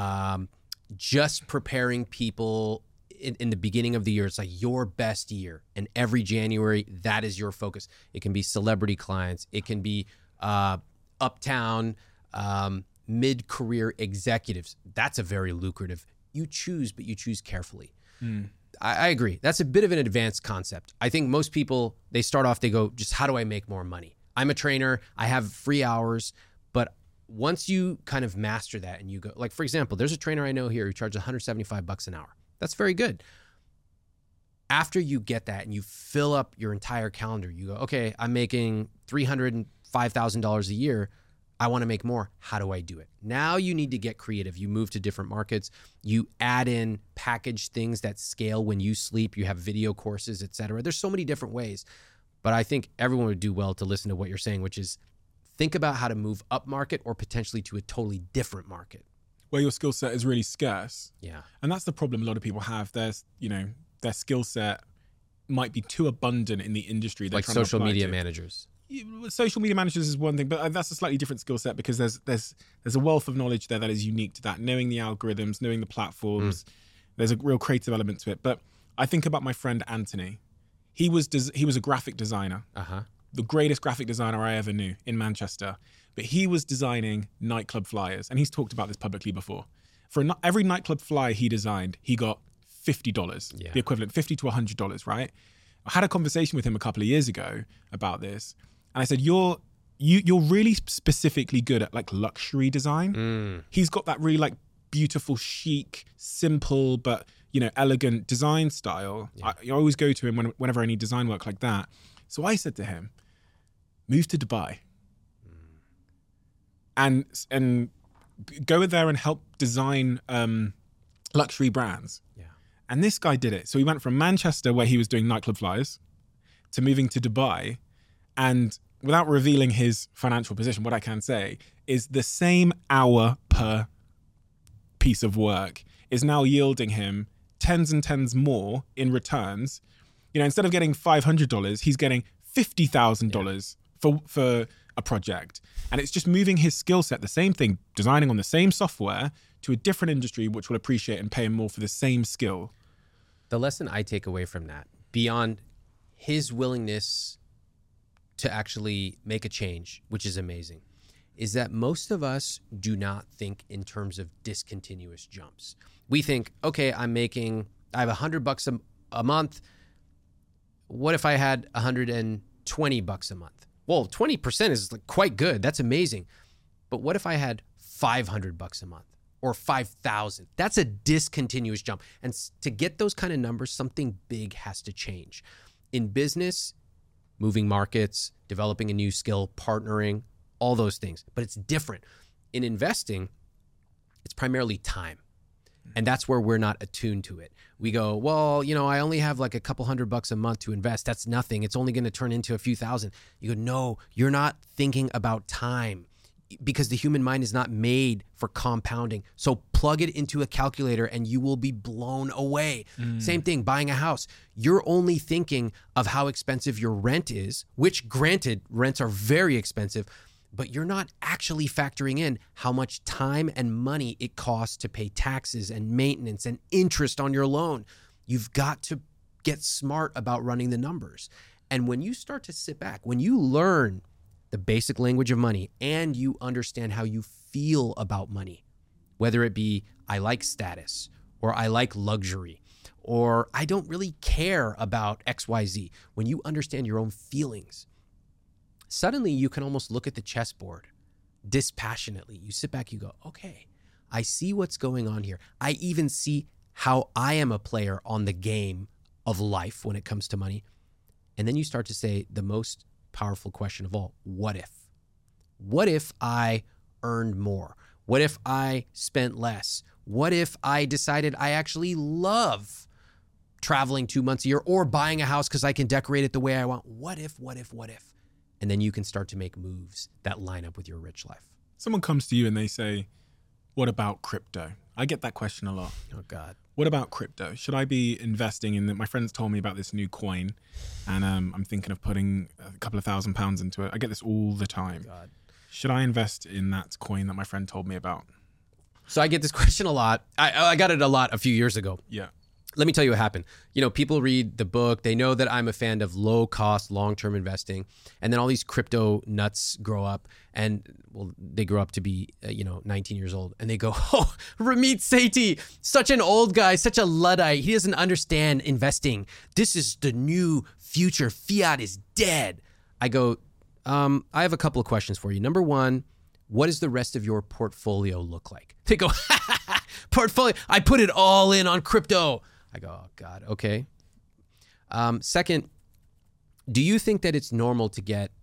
just preparing people in the beginning of the year. It's like your best year. And every January, that is your focus. It can be celebrity clients. It can be uptown, mid-career executives. That's a very lucrative. You choose, but you choose carefully. I agree. That's a bit of an advanced concept. I think most people, they start off, they go, just how do I make more money? I'm a trainer. I have free hours. But once you kind of master that and you go, like, for example, there's a trainer I know here who charges $175 an hour. That's very good. After you get that and you fill up your entire calendar, you go, okay, I'm making $305,000 a year. I want to make more. How do I do it? Now you need to get creative. You move to different markets. You add in package things that scale when you sleep. You have video courses, et cetera. There's so many different ways. But I think everyone would do well to listen to what you're saying, which is think about how to move up market or potentially to a totally different market. Where your skill set is really scarce. Yeah. And that's the problem a lot of people have. Their skill set might be too abundant in the industry. Like social media managers. Social media managers is one thing, but that's a slightly different skill set because there's a wealth of knowledge there that is unique to that. Knowing the algorithms, knowing the platforms, there's a real creative element to it. But I think about my friend Anthony. He was a graphic designer, the greatest graphic designer I ever knew in Manchester. But he was designing nightclub flyers, and he's talked about this publicly before. For every nightclub flyer he designed, he got $50, the equivalent, $50 to $100, right? I had a conversation with him a couple of years ago about this. And I said, you're really specifically good at like luxury design. He's got that really like beautiful, chic, simple, but elegant design style. I always go to him whenever I need design work like that. So I said to him, move to Dubai and go there and help design luxury brands. Yeah. And this guy did it. So he went from Manchester, where he was doing nightclub flyers, to moving to Dubai. And without revealing his financial position, what I can say is the same hour per piece of work is now yielding him tens and tens more in returns. Instead of getting $500, he's getting $50,000 for a project. And it's just moving his skill set, the same thing, designing on the same software, to a different industry, which will appreciate and pay him more for the same skill. The lesson I take away from that, beyond his willingness to actually make a change, which is amazing, is that most of us do not think in terms of discontinuous jumps. We think, okay, I have $100 a month. What if I had $120 a month? Well, 20% is quite good. That's amazing. But what if I had $500 a month or 5,000? That's a discontinuous jump. And to get those kind of numbers, something big has to change. In business, moving markets, developing a new skill, partnering, all those things. But it's different. In investing, it's primarily time. And that's where we're not attuned to it. We go, well, I only have like a couple $100 a month to invest. That's nothing. It's only going to turn into a few thousand. You go, no, you're not thinking about time, because the human mind is not made for compounding. So plug it into a calculator and you will be blown away. Same thing, buying a house. You're only thinking of how expensive your rent is, which granted, rents are very expensive, but you're not actually factoring in how much time and money it costs to pay taxes and maintenance and interest on your loan. You've got to get smart about running the numbers. And when you start to sit back, when you learn the basic language of money and you understand how you feel about money, whether it be I like status or I like luxury or I don't really care about XYZ, when you understand your own feelings, suddenly you can almost look at the chessboard dispassionately. You sit back, you go, okay, I see what's going on here. I even see how I am a player on the game of life when it comes to money. And then you start to say the most powerful question of all, what if? What if I earned more? What if I spent less? What if I decided I actually love traveling 2 months a year or buying a house because I can decorate it the way I want? What if? And then you can start to make moves that line up with your rich life. Someone comes to you and they say, what about crypto? I get that question a lot. Oh, God. What about crypto? Should I be investing in it? My friends told me about this new coin, and I'm thinking of putting a couple of £1,000 into it. I get this all the time. God. Should I invest in that coin that my friend told me about? So I get this question a lot. I got it a lot a few years ago. Yeah. Let me tell you what happened. People read the book. They know that I'm a fan of low cost, long-term investing. And then all these crypto nuts grow up and they grow up to be, 19 years old. And they go, oh, Ramit Sethi, such an old guy, such a Luddite. He doesn't understand investing. This is the new future. Fiat is dead. I go, I have a couple of questions for you. Number one, what does the rest of your portfolio look like? They go, portfolio, I put it all in on crypto. I go, oh, God, okay. Second, do you think that it's normal to get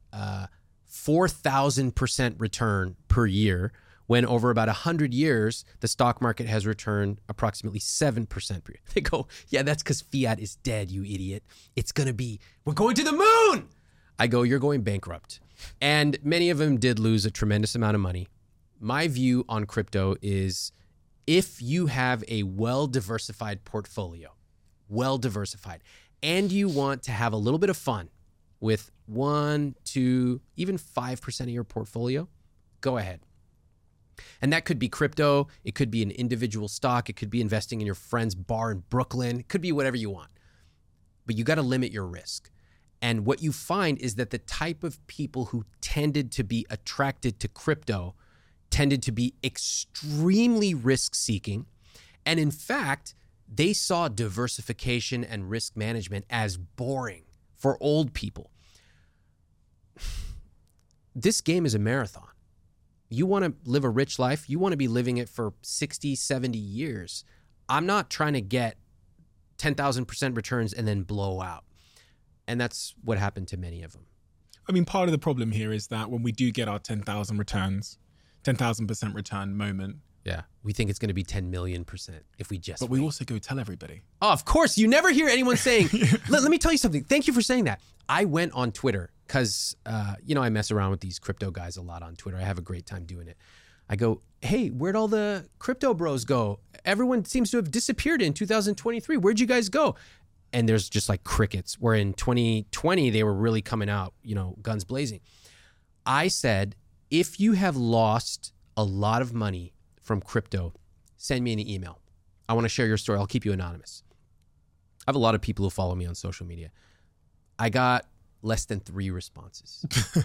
4,000% return per year when over about 100 years, the stock market has returned approximately 7% per year? They go, yeah, that's because fiat is dead, you idiot. We're going to the moon. I go, you're going bankrupt. And many of them did lose a tremendous amount of money. My view on crypto is, if you have a well-diversified portfolio, and you want to have a little bit of fun with 1, 2, even 5% of your portfolio, go ahead. And that could be crypto. It could be an individual stock. It could be investing in your friend's bar in Brooklyn. It could be whatever you want. But you got to limit your risk. And what you find is that the type of people who tended to be attracted to crypto tended to be extremely risk-seeking. And in fact, they saw diversification and risk management as boring for old people. This game is a marathon. You want to live a rich life, you want to be living it for 60, 70 years. I'm not trying to get 10,000% returns and then blow out. And that's what happened to many of them. I mean, part of the problem here is that when we do get our 10,000% return moment. Yeah, we think it's going to be 10 million% if we just But we also go tell everybody. Oh, of course. You never hear anyone saying, let me tell you something. Thank you for saying that. I went on Twitter because, I mess around with these crypto guys a lot on Twitter. I have a great time doing it. I go, hey, where'd all the crypto bros go? Everyone seems to have disappeared in 2023. Where'd you guys go? And there's just like crickets, where in 2020, they were really coming out, guns blazing. I said, if you have lost a lot of money from crypto, send me an email. I want to share your story. I'll keep you anonymous. I have a lot of people who follow me on social media. I got less than 3 responses.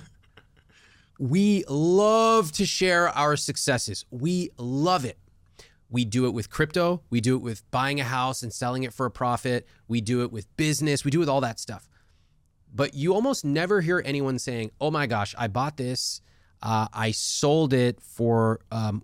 We love to share our successes. We love it. We do it with crypto. We do it with buying a house and selling it for a profit. We do it with business. We do it with all that stuff. But you almost never hear anyone saying, oh my gosh, I bought this. I sold it for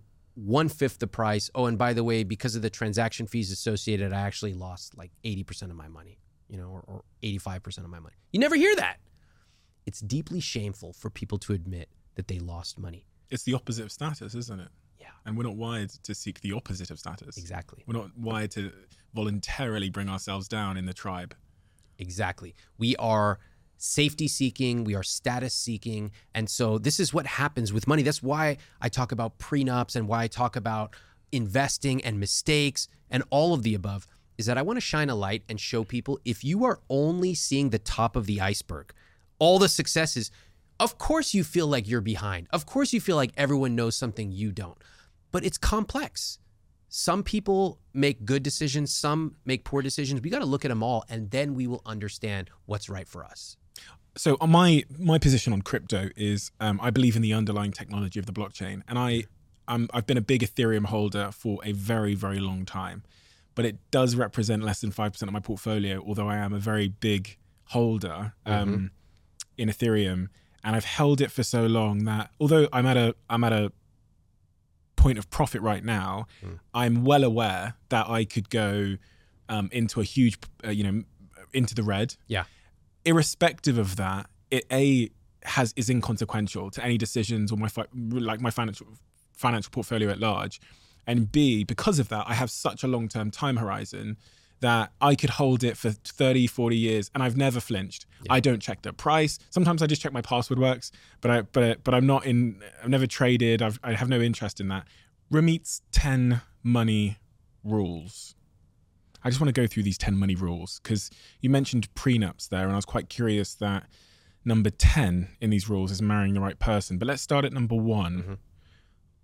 1/5 the price. Oh, and by the way, because of the transaction fees associated, I actually lost like 80% of my money, or 85% of my money. You never hear that. It's deeply shameful for people to admit that they lost money. It's the opposite of status, isn't it? Yeah. And we're not wired to seek the opposite of status. Exactly. We're not wired to voluntarily bring ourselves down in the tribe. Exactly. We are safety seeking. We are status seeking. And so this is what happens with money. That's why I talk about prenups and why I talk about investing and mistakes and all of the above, is that I want to shine a light and show people, if you are only seeing the top of the iceberg, all the successes, of course you feel like you're behind. Of course you feel like everyone knows something you don't. But it's complex. Some people make good decisions. Some make poor decisions. We got to look at them all, and then we will understand what's right for us. So my position on crypto is I believe in the underlying technology of the blockchain. And I've been a big Ethereum holder for a very, very long time. But it does represent less than 5% of my portfolio, although I am a very big holder in Ethereum. And I've held it for so long that although I'm at a point of profit right now, I'm well aware that I could go into a huge, into the red. Yeah. Irrespective of that, it is inconsequential to any decisions or my financial portfolio at large. And B, because of that, I have such a long-term time horizon that I could hold it for 30, 40 years and I've never flinched. Yeah. I don't check the price. Sometimes I just check my password works, but I've never traded. I have no interest in that. Ramit's 10 money rules. I just want to go through these 10 money rules because you mentioned prenups there, and I was quite curious that number 10 in these rules is marrying the right person. But let's start at number 1.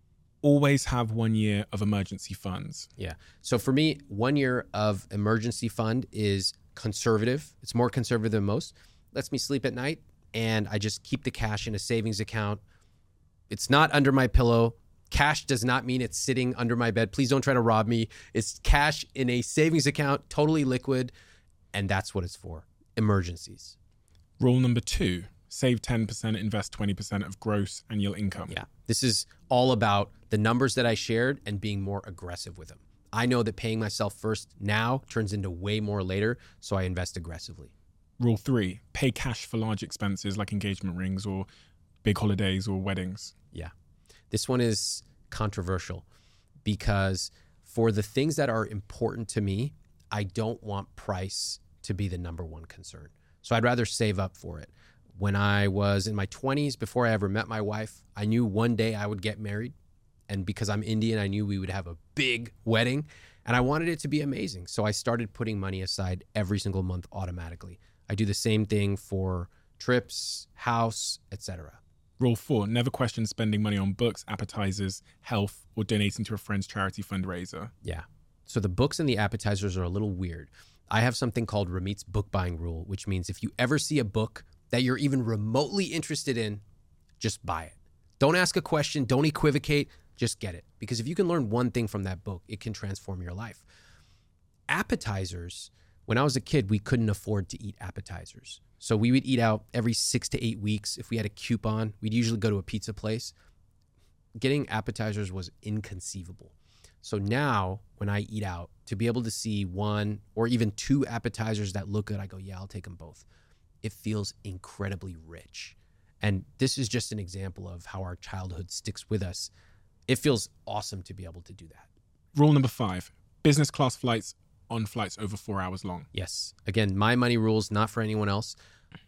always have 1 year of emergency funds. Yeah. So for me, 1 year of emergency fund is conservative. It's more conservative than most. Lets me sleep at night, and I just keep the cash in a savings account. It's not under my pillow. Cash does not mean it's sitting under my bed. Please don't try to rob me. It's cash in a savings account, totally liquid, and that's what it's for. Emergencies. Rule number 2, save 10%, invest 20% of gross annual income. Yeah. This is all about the numbers that I shared and being more aggressive with them. I know that paying myself first now turns into way more later, so I invest aggressively. Rule 3, pay cash for large expenses like engagement rings or big holidays or weddings. Yeah. This one is controversial because for the things that are important to me, I don't want price to be the number one concern. So I'd rather save up for it. When I was in my 20s, before I ever met my wife, I knew one day I would get married. And because I'm Indian, I knew we would have a big wedding and I wanted it to be amazing. So I started putting money aside every single month automatically. I do the same thing for trips, house, etc. Rule 4, never question spending money on books, appetizers, health, or donating to a friend's charity fundraiser. Yeah. So the books and the appetizers are a little weird. I have something called Ramit's book buying rule, which means if you ever see a book that you're even remotely interested in, just buy it. Don't ask a question. Don't equivocate. Just get it. Because if you can learn one thing from that book, it can transform your life. Appetizers, when I was a kid, we couldn't afford to eat appetizers. So we would eat out every 6 to 8 weeks. If we had a coupon, we'd usually go to a pizza place. Getting appetizers was inconceivable. So now when I eat out, to be able to see 1 or even 2 appetizers that look good, I go, yeah, I'll take them both. It feels incredibly rich. And this is just an example of how our childhood sticks with us. It feels awesome to be able to do that. Rule number 5, business class flights on flights over 4 hours long. Yes. Again, my money rules, not for anyone else.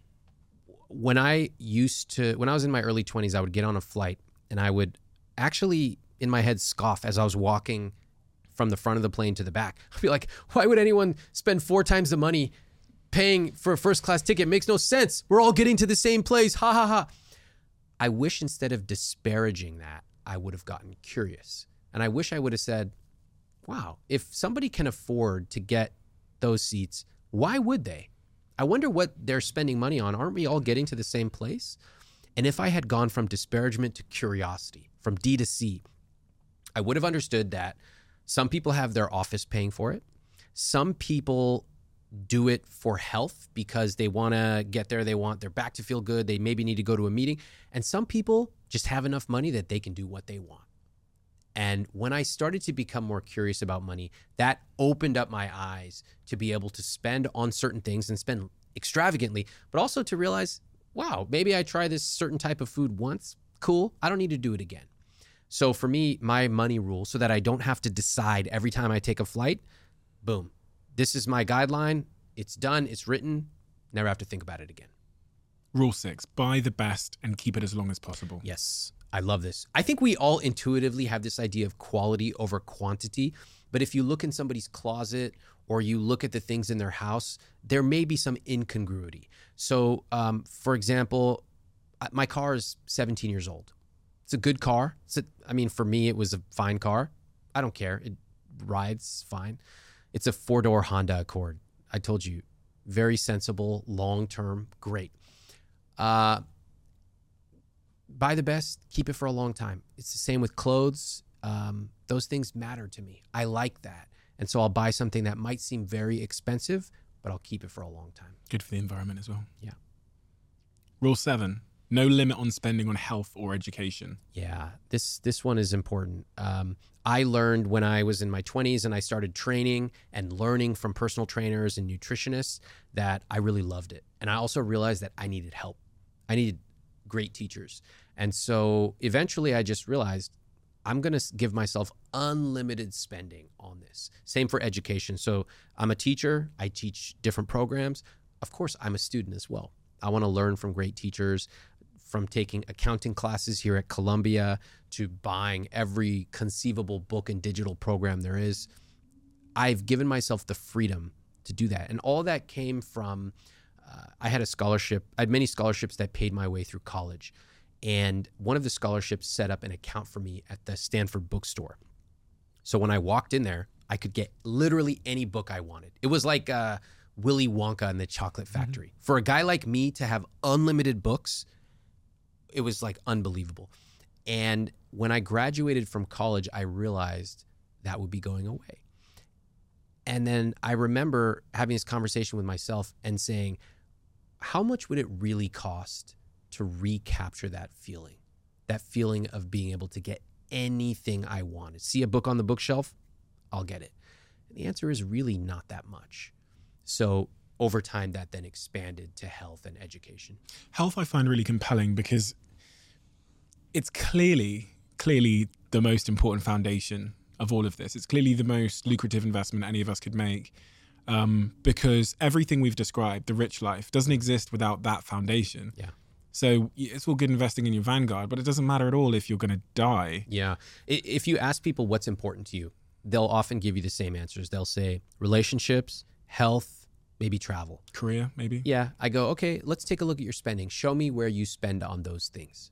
When I was in my early 20s, I would get on a flight and I would actually in my head scoff as I was walking from the front of the plane to the back. I'd be like, why would anyone spend 4 times the money paying for a first class ticket? It makes no sense. We're all getting to the same place. Ha ha ha. I wish instead of disparaging that, I would have gotten curious. And I wish I would have said, wow, if somebody can afford to get those seats, why would they? I wonder what they're spending money on. Aren't we all getting to the same place? And if I had gone from disparagement to curiosity, from D to C, I would have understood that some people have their office paying for it. Some people do it for health because they want to get there. They want their back to feel good. They maybe need to go to a meeting. And some people just have enough money that they can do what they want. And when I started to become more curious about money, that opened up my eyes to be able to spend on certain things and spend extravagantly, but also to realize, wow, maybe I try this certain type of food once. Cool. I don't need to do it again. So for me, my money rule, so that I don't have to decide every time I take a flight, boom. This is my guideline. It's done. It's written. Never have to think about it again. Rule 6, buy the best and keep it as long as possible. Yes, I love this. I think we all intuitively have this idea of quality over quantity. But if you look in somebody's closet or you look at the things in their house, there may be some incongruity. So, for example, my car is 17 years old. It's a good car. For me, it was a fine car. I don't care. It rides fine. It's a 4-door Honda Accord. I told you, very sensible, long-term, great. Buy the best, keep it for a long time. It's the same with clothes. Those things matter to me. I like that. And so I'll buy something that might seem very expensive, but I'll keep it for a long time. Good for the environment as well. Yeah. Rule 7, no limit on spending on health or education. Yeah, this one is important. I learned when I was in my 20s and I started training and learning from personal trainers and nutritionists that I really loved it. And I also realized that I needed help. I needed great teachers. And so eventually I just realized I'm going to give myself unlimited spending on this. Same for education. So I'm a teacher. I teach different programs. Of course, I'm a student as well. I want to learn from great teachers, from taking accounting classes here at Columbia to buying every conceivable book and digital program there is. I've given myself the freedom to do that. And all that came from, I had a scholarship. I had many scholarships that paid my way through college. And one of the scholarships set up an account for me at the Stanford bookstore. So when I walked in there, I could get literally any book I wanted. It was like Willy Wonka and the Chocolate Factory. For a guy like me to have unlimited books, it was like unbelievable. And when I graduated from college, I realized that would be going away. And then I remember having this conversation with myself and saying, how much would it really cost to recapture that feeling of being able to get anything I wanted? See a book on the bookshelf, I'll get it. And the answer is really not that much. So over time, that then expanded to health and education. Health I find really compelling because it's clearly the most important foundation of all of this. It's clearly the most lucrative investment any of us could make, because everything we've described, the rich life, doesn't exist without that foundation. Yeah. So it's all good investing in your Vanguard, but it doesn't matter at all if you're going to die. Yeah. If you ask people what's important to you, they'll often give you the same answers. They'll say relationships, health, maybe travel. Career, maybe? Yeah. I go, okay, let's take a look at your spending. Show me where you spend on those things.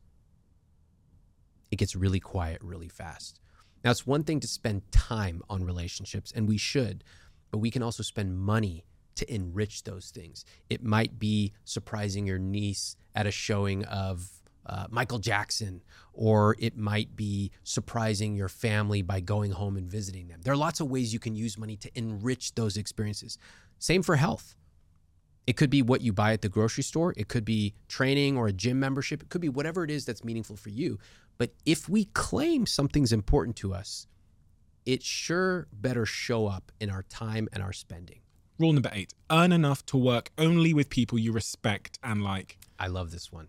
It gets really quiet really fast. Now, it's one thing to spend time on relationships, and we should, but we can also spend money to enrich those things. It might be surprising your niece at a showing of Michael Jackson, or it might be surprising your family by going home and visiting them. There are lots of ways you can use money to enrich those experiences. Same for health. It could be what you buy at the grocery store. It could be training or a gym membership. It could be whatever it is that's meaningful for you. But if we claim something's important to us, it sure better show up in our time and our spending. Rule number 8, earn enough to work only with people you respect and like. I love this one.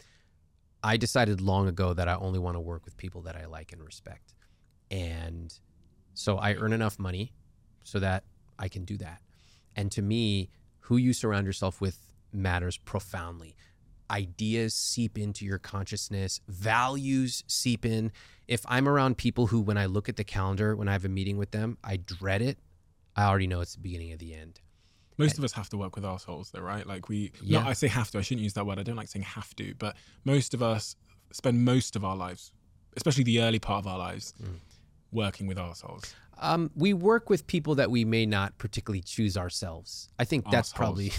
I decided long ago that I only want to work with people that I like and respect. And so I earn enough money so that I can do that. And to me, who you surround yourself with matters profoundly. Ideas seep into your consciousness. Values seep in. If I'm around people who, when I look at the calendar, when I have a meeting with them, I dread it, I already know it's the beginning of the end. Most of us have to work with assholes though, right? Like Yeah. I say have to, I shouldn't use that word. I don't like saying have to, but most of us spend most of our lives, especially the early part of our lives, working with assholes. We work with people that we may not particularly choose ourselves. I think that's probably...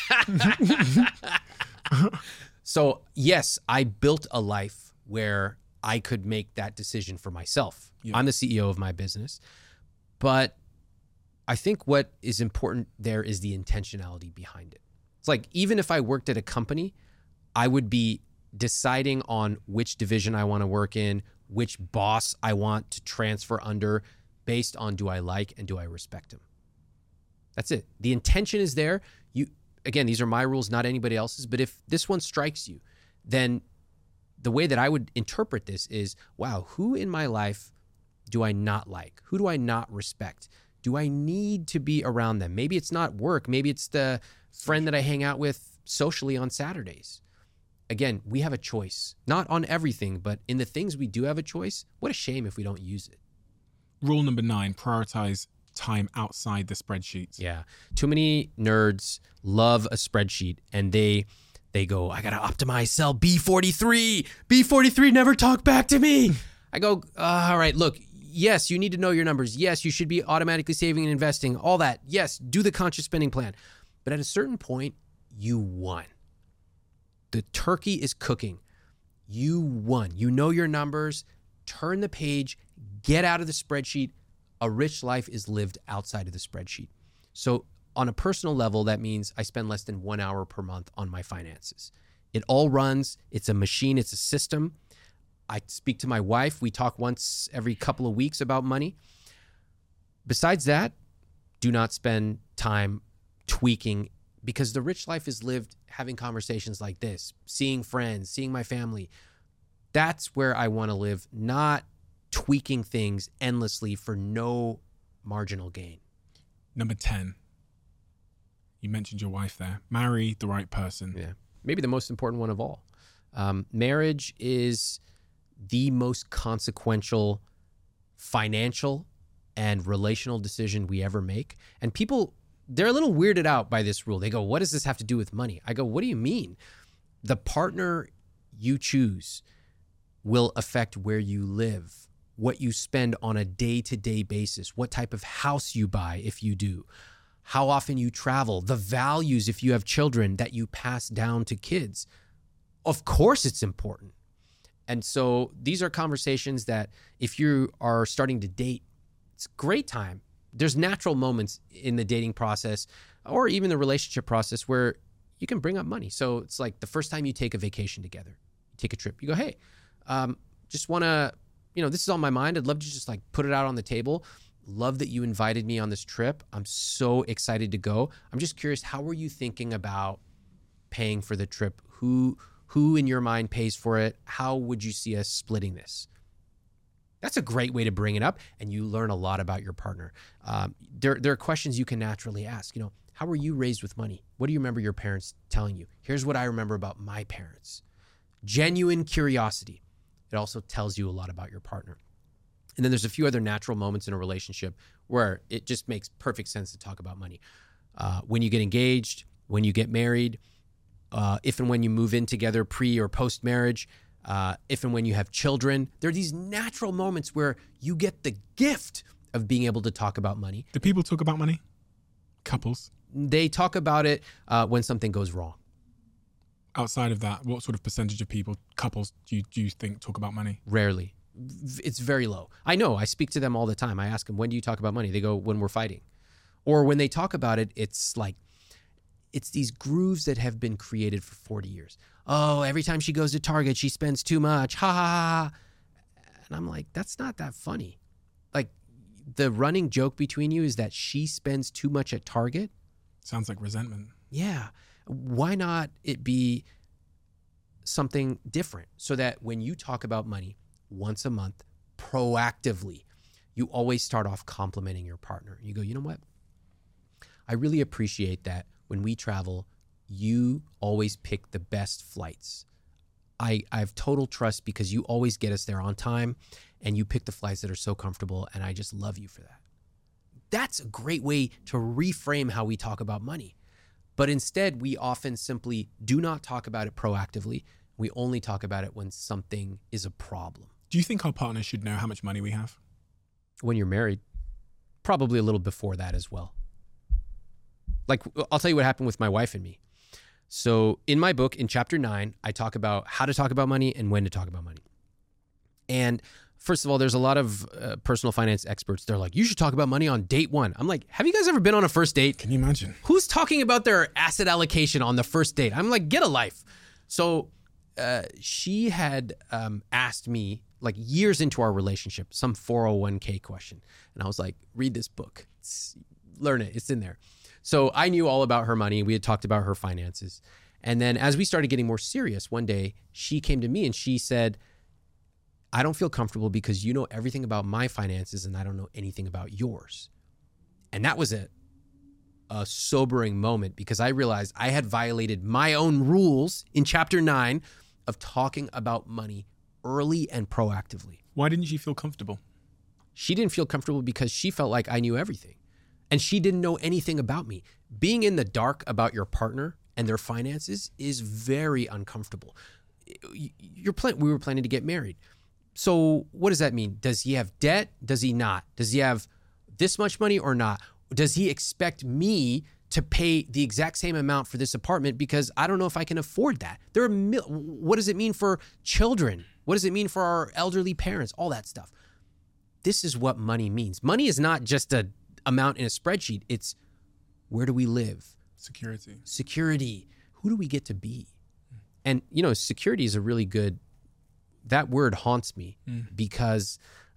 So yes, I built a life where I could make that decision for myself. Yeah. I'm the CEO of my business, but I think what is important there is the intentionality behind it. It's like, even if I worked at a company, I would be deciding on which division I want to work in, which boss I want to transfer under, based on do I like and do I respect him. That's it. The intention is there. Again, these are my rules, not anybody else's, but if this one strikes you, then the way that I would interpret this is, wow, who in my life do I not like? Who do I not respect? Do I need to be around them? Maybe it's not work. Maybe it's the friend that I hang out with socially on Saturdays. Again, we have a choice, not on everything, but in the things we do have a choice. What a shame if we don't use it. Rule number 9, prioritize time outside the spreadsheets. Yeah. Too many nerds love a spreadsheet and they go, I got to optimize cell B43. B43 never talk back to me. I go, all right, look, yes, you need to know your numbers. Yes, you should be automatically saving and investing, all that. Yes, do the conscious spending plan. But at a certain point, you won. The turkey is cooking. You won. You know your numbers. Turn the page. Get out of the spreadsheet. A rich life is lived outside of the spreadsheet. So on a personal level, that means I spend less than 1 hour per month on my finances. It all runs. It's a machine. It's a system. I speak to my wife. We talk once every couple of weeks about money. Besides that, do not spend time tweaking, because the rich life is lived having conversations like this, seeing friends, seeing my family. That's where I want to live, not tweaking things endlessly for no marginal gain. Number 10. You mentioned your wife there. Marry the right person. Yeah. Maybe the most important one of all. Marriage is the most consequential financial and relational decision we ever make. And people, they're a little weirded out by this rule. They go, what does this have to do with money? I go, what do you mean? The partner you choose will affect where you live, what you spend on a day-to-day basis, what type of house you buy if you do, how often you travel, the values if you have children that you pass down to kids. Of course it's important. And so these are conversations that if you are starting to date, it's a great time. There's natural moments in the dating process or even the relationship process where you can bring up money. So it's like the first time you take a vacation together, you take a trip, you go, hey, just want to, this is on my mind. I'd love to just like put it out on the table. Love that you invited me on this trip. I'm so excited to go. I'm just curious, how were you thinking about paying for the trip? Who in your mind pays for it? How would you see us splitting this? That's a great way to bring it up, and you learn a lot about your partner. There are questions you can naturally ask. How were you raised with money? What do you remember your parents telling you? Here's what I remember about my parents. Genuine curiosity. It also tells you a lot about your partner. And then there's a few other natural moments in a relationship where it just makes perfect sense to talk about money. When you get engaged, when you get married, if and when you move in together pre or post marriage, if and when you have children, there are these natural moments where you get the gift of being able to talk about money. Do people talk about money? Couples? They talk about it when something goes wrong. Outside of that, what sort of percentage of couples do you think talk about money? Rarely. It's very low. I know. I speak to them all the time. I ask them, when do you talk about money? They go, when we're fighting. Or when they talk about it, it's these grooves that have been created for 40 years. Oh, every time she goes to Target, she spends too much. Ha ha ha. And I'm like, that's not that funny. Like, the running joke between you is that she spends too much at Target. Sounds like resentment. Yeah. Why not it be something different so that when you talk about money once a month, proactively, you always start off complimenting your partner. You go, you know what? I really appreciate that when we travel, you always pick the best flights. I have total trust because you always get us there on time and you pick the flights that are so comfortable, and I just love you for that. That's a great way to reframe how we talk about money. But instead, we often simply do not talk about it proactively. We only talk about it when something is a problem. Do you think our partner should know how much money we have? When you're married, probably a little before that as well. Like, I'll tell you what happened with my wife and me. So in my book, in chapter 9, I talk about how to talk about money and when to talk about money. And first of all, there's a lot of personal finance experts. They're like, you should talk about money on date 1. I'm like, have you guys ever been on a first date? Can you imagine? Who's talking about their asset allocation on the first date? I'm like, get a life. So she had asked me, like years into our relationship, some 401k question. And I was like, read this book. Learn it. It's in there. So I knew all about her money. We had talked about her finances. And then as we started getting more serious, one day she came to me and she said, I don't feel comfortable because you know everything about my finances and I don't know anything about yours. And that was a sobering moment because I realized I had violated my own rules in chapter 9 of talking about money early and proactively. Why didn't she feel comfortable? She didn't feel comfortable because she felt like I knew everything. And she didn't know anything about me. Being in the dark about your partner and their finances is very uncomfortable. We were planning to get married. So what does that mean? Does he have debt? Does he not? Does he have this much money or not? Does he expect me to pay the exact same amount for this apartment because I don't know if I can afford that? What does it mean for children? What does it mean for our elderly parents? All that stuff. This is what money means. Money is not just an amount in a spreadsheet. It's where do we live? Security. Who do we get to be? And, security is a really good, that word haunts me because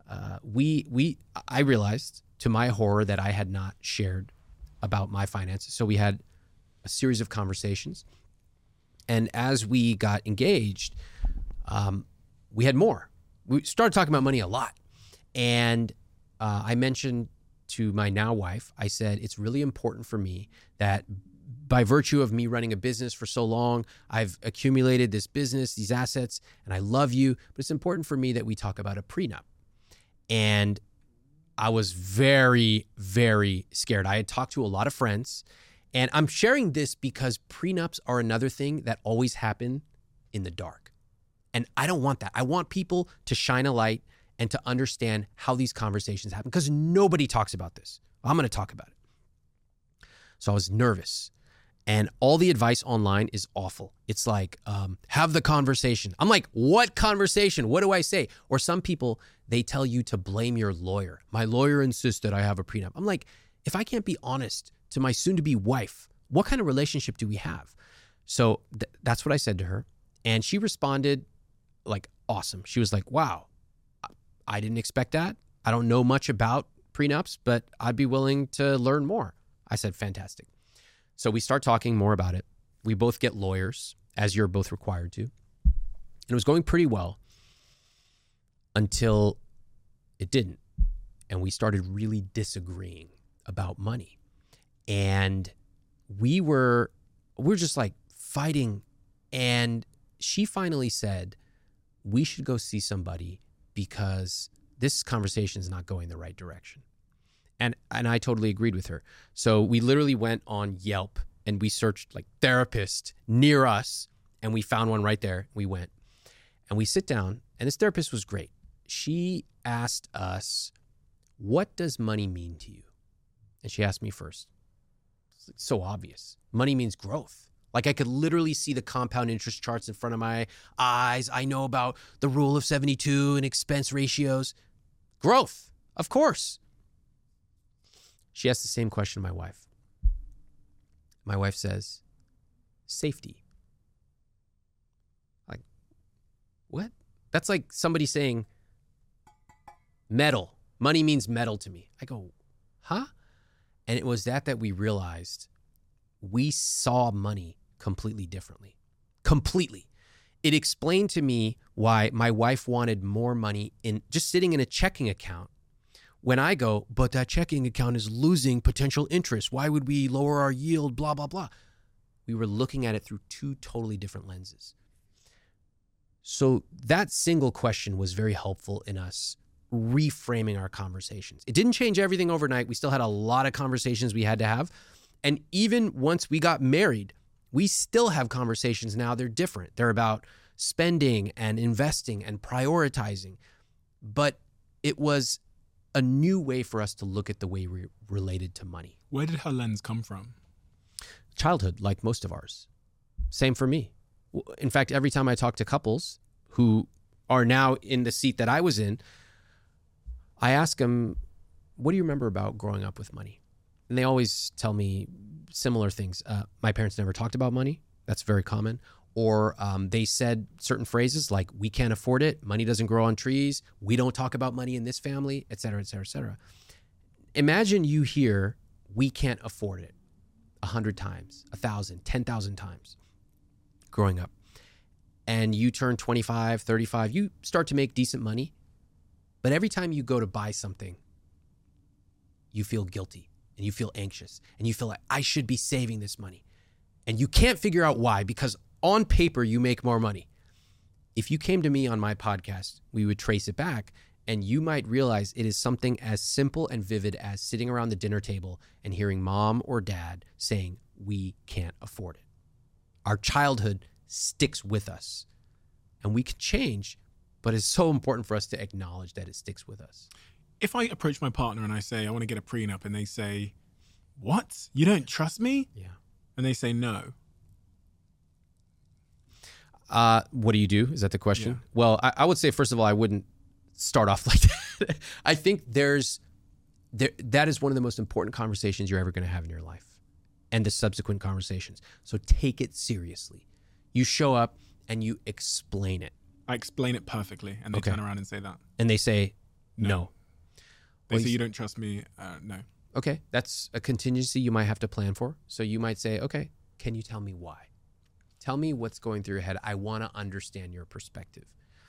I realized to my horror that I had not shared about my finances. So we had a series of conversations. And as we got engaged, we had more. We started talking about money a lot. And I mentioned to my now wife, I said, it's really important for me that by virtue of me running a business for so long, I've accumulated this business, these assets, and I love you, but it's important for me that we talk about a prenup. And I was very, very scared. I had talked to a lot of friends, and I'm sharing this because prenups are another thing that always happen in the dark. And I don't want that. I want people to shine a light and to understand how these conversations happen, because nobody talks about this. I'm going to talk about it. So I was nervous, and all the advice online is awful. It's like, have the conversation. I'm like, what conversation? What do I say? Or some people, they tell you to blame your lawyer. My lawyer insisted I have a prenup. I'm like, if I can't be honest to my soon-to-be wife, what kind of relationship do we have? So that's what I said to her. And she responded like, awesome. She was like, wow, I didn't expect that. I don't know much about prenups, but I'd be willing to learn more. I said, fantastic. So we start talking more about it. We both get lawyers, as you're both required to. And it was going pretty well until it didn't. And we started really disagreeing about money. And we were just like fighting. And she finally said, we should go see somebody because this conversation is not going the right direction. And I totally agreed with her. So we literally went on Yelp and we searched like therapist near us, and we found one right there. We went and we sit down, and this therapist was great. She asked us, what does money mean to you? And she asked me first. It's so obvious. Money means growth. Like I could literally see the compound interest charts in front of my eyes. I know about the rule of 72 and expense ratios. Growth, of course. She asked the same question to my wife. My wife says, safety. Like, what? That's like somebody saying metal. Money means metal to me. I go, huh? And it was that we realized we saw money completely differently. Completely. It explained to me why my wife wanted more money in just sitting in a checking account. When I go, but that checking account is losing potential interest. Why would we lower our yield? Blah, blah, blah. We were looking at it through two totally different lenses. So that single question was very helpful in us reframing our conversations. It didn't change everything overnight. We still had a lot of conversations we had to have. And even once we got married, we still have conversations now. They're different. They're about spending and investing and prioritizing. But it was a new way for us to look at the way we related to money. Where did her lens come from? Childhood, like most of ours. Same for me. In fact, every time I talk to couples who are now in the seat that I was in, I ask them, what do you remember about growing up with money? And they always tell me similar things. My parents never talked about money. That's very common. Or they said certain phrases like, we can't afford it, money doesn't grow on trees, we don't talk about money in this family, et cetera, et cetera, et cetera. Imagine you hear, we can't afford it 100 times, 1,000, 10,000 times growing up. And you turn 25, 35, you start to make decent money. But every time you go to buy something, you feel guilty and you feel anxious and you feel like, I should be saving this money. And you can't figure out why, because on paper, you make more money. If you came to me on my podcast, we would trace it back, and you might realize it is something as simple and vivid as sitting around the dinner table and hearing mom or dad saying, we can't afford it. Our childhood sticks with us, and we can change, but it's so important for us to acknowledge that it sticks with us. If I approach my partner and I say, I want to get a prenup, and they say, what? You don't trust me? Yeah. And they say no. What do you do? Is that the question? Yeah. Well, I would say, first of all, I wouldn't start off like that. I think that is one of the most important conversations you're ever going to have in your life, and the subsequent conversations. So take it seriously. You show up and you explain it. I explain it perfectly, and they turn around and say that. And they say, no. They say, you don't trust me? No. Okay, that's a contingency you might have to plan for. So you might say, okay, can you tell me why? Tell me what's going through your head. I want to understand your perspective.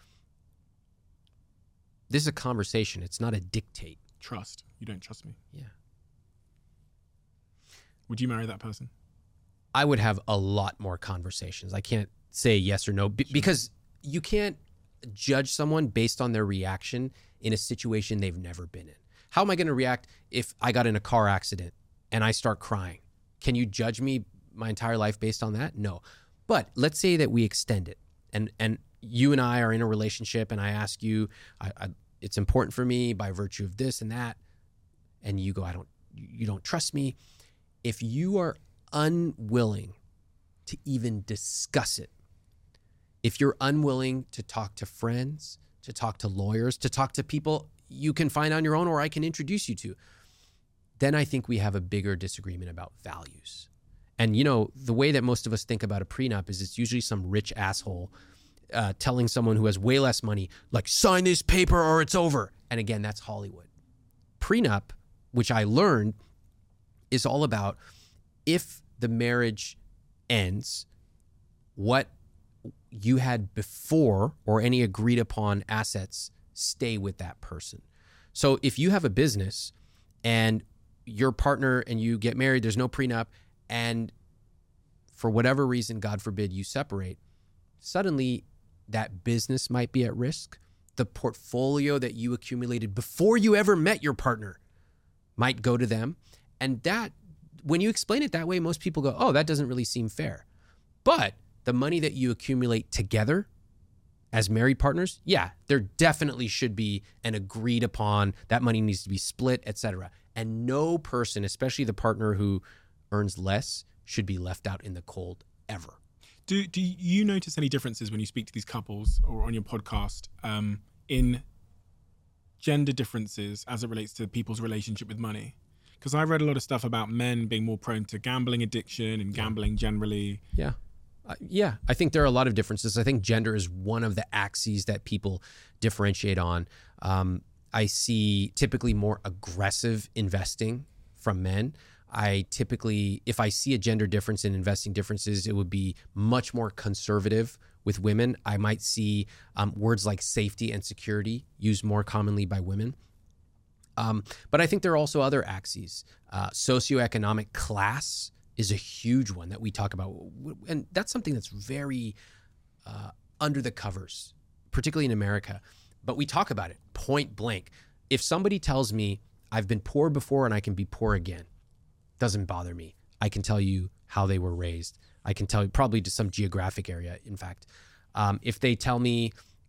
This is a conversation. It's not a dictate. Trust. You don't trust me. Yeah. Would you marry that person? I would have a lot more conversations. I can't say yes or no because you can't judge someone based on their reaction in a situation they've never been in. How am I going to react if I got in a car accident and I start crying? Can you judge me my entire life based on that? No. But let's say that we extend it and you and I are in a relationship and I ask you, it's important for me by virtue of this and that, and you go, you don't trust me. If you are unwilling to even discuss it, if you're unwilling to talk to friends, to talk to lawyers, to talk to people you can find on your own or I can introduce you to, then I think we have a bigger disagreement about values. And, the way that most of us think about a prenup is it's usually some rich asshole telling someone who has way less money, like, sign this paper or it's over. And again, that's Hollywood. Prenup, which I learned, is all about if the marriage ends, what you had before or any agreed upon assets stay with that person. So if you have a business and your partner and you get married, there's no prenup, and for whatever reason, God forbid, you separate, suddenly that business might be at risk. The portfolio that you accumulated before you ever met your partner might go to them. And that, when you explain it that way, most people go, oh, that doesn't really seem fair. But the money that you accumulate together as married partners, yeah, there definitely should be an agreed upon, that money needs to be split, etc. And no person, especially the partner who earns less, should be left out in the cold ever. Do you notice any differences when you speak to these couples or on your podcast in gender differences as it relates to people's relationship with money? Because I read a lot of stuff about men being more prone to gambling addiction and gambling generally. Yeah. I think there are a lot of differences. I think gender is one of the axes that people differentiate on. I see typically more aggressive investing from men. If I see a gender difference in investing differences, it would be much more conservative with women. I might see words like safety and security used more commonly by women. But I think there are also other axes. Socioeconomic class is a huge one that we talk about. And that's something that's very under the covers, particularly in America. But we talk about it point blank. If somebody tells me I've been poor before and I can be poor again, doesn't bother me. I can tell you how they were raised. I can tell you probably to some geographic area, in fact. If they tell me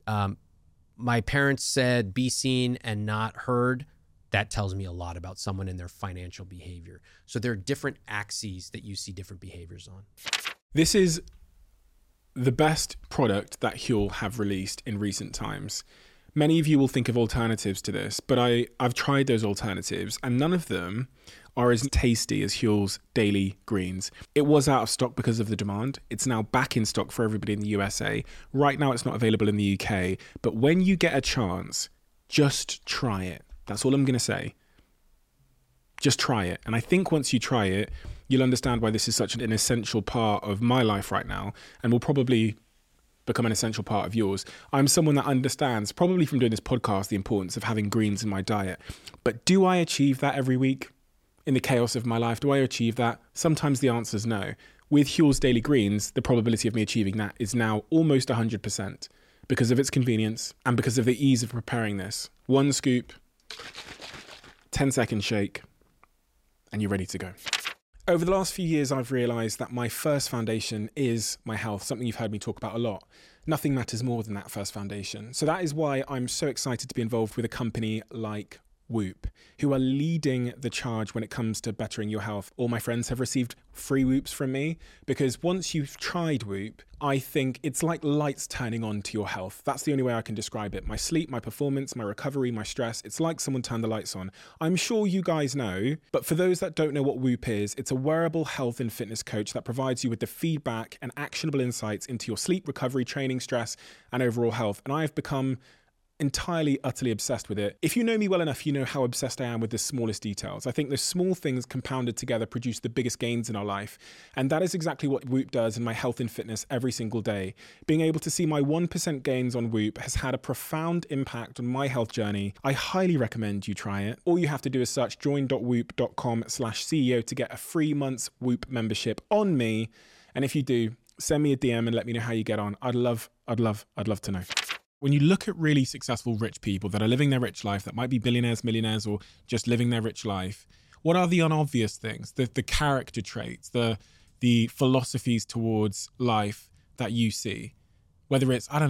my parents said be seen and not heard, that tells me a lot about someone and their financial behavior. So there are different axes that you see different behaviors on. This is the best product that Huel have released in recent times. Many of you will think of alternatives to this, but I've tried those alternatives and none of them are as tasty as Huel's Daily Greens. It was out of stock because of the demand. It's now back in stock for everybody in the USA. Right now it's not available in the UK, but when you get a chance, just try it. That's all I'm going to say. Just try it. And I think once you try it, you'll understand why this is such an essential part of my life right now and will probably become an essential part of yours. I'm someone that understands, probably from doing this podcast, the importance of having greens in my diet. But do I achieve that every week? In the chaos of my life, do I achieve that? Sometimes the answer is no. With Huel's Daily Greens, the probability of me achieving that is now almost 100% because of its convenience and because of the ease of preparing this. 1 scoop, 10-second shake, and you're ready to go. Over the last few years, I've realised that my first foundation is my health, something you've heard me talk about a lot. Nothing matters more than that first foundation. So that is why I'm so excited to be involved with a company like Whoop, who are leading the charge when it comes to bettering your health. All my friends have received free Whoops from me because once you've tried Whoop, I think it's like lights turning on to your health. That's the only way I can describe it. My sleep, my performance, my recovery, my stress, it's like someone turned the lights on. I'm sure you guys know, but for those that don't know what Whoop is, it's a wearable health and fitness coach that provides you with the feedback and actionable insights into your sleep, recovery, training, stress, and overall health. And I've become entirely, utterly obsessed with it. If you know me well enough, you know how obsessed I am with the smallest details. I think the small things compounded together produce the biggest gains in our life. And that is exactly what Whoop does in my health and fitness every single day. Being able to see my 1% gains on Whoop has had a profound impact on my health journey. I highly recommend you try it. All you have to do is search join.whoop.com/CEO to get a free month's Whoop membership on me. And if you do, send me a DM and let me know how you get on. I'd love to know. When you look at really successful rich people that are living their rich life, that might be billionaires, millionaires, or just living their rich life, what are the unobvious things, the character traits, the philosophies towards life that you see? Whether it's, I don't know,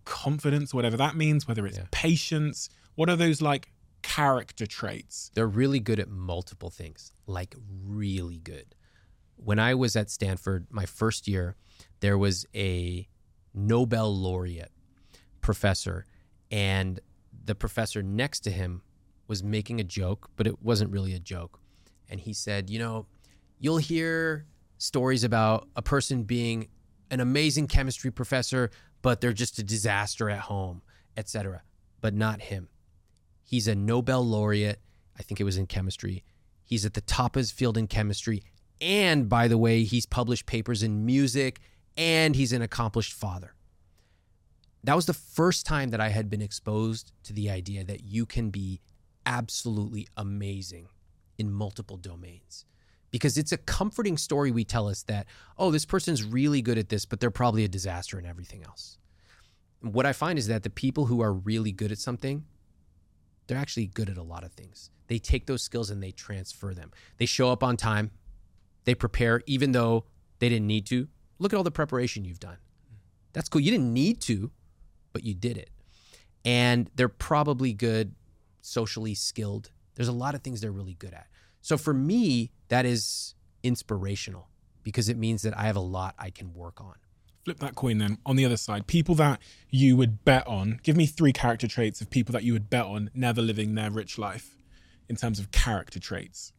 confidence, whatever that means, whether it's patience? What are those like character traits? They're really good at multiple things, like really good. When I was at Stanford, my first year, there was a Nobel laureate professor, and the professor next to him was making a joke, but it wasn't really a joke. And he said, you know, you'll hear stories about a person being an amazing chemistry professor, but they're just a disaster at home, etc. But not him. He's a Nobel laureate. I think it was in chemistry. He's at the top of his field in chemistry. And by the way, he's published papers in music, and he's an accomplished father. That was the first time that I had been exposed to the idea that you can be absolutely amazing in multiple domains. Because it's a comforting story we tell us that, oh, this person's really good at this, but they're probably a disaster in everything else. What I find is that the people who are really good at something, they're actually good at a lot of things. They take those skills and they transfer them. They show up on time. They prepare even though they didn't need to. Look at all the preparation you've done. That's cool. You didn't need to, but you did it. And they're probably good, socially skilled. There's a lot of things they're really good at. So for me, that is inspirational because it means that I have a lot I can work on. Flip that coin then. On the other side, people that you would bet on, give me 3 character traits of people that you would bet on never living their rich life in terms of character traits.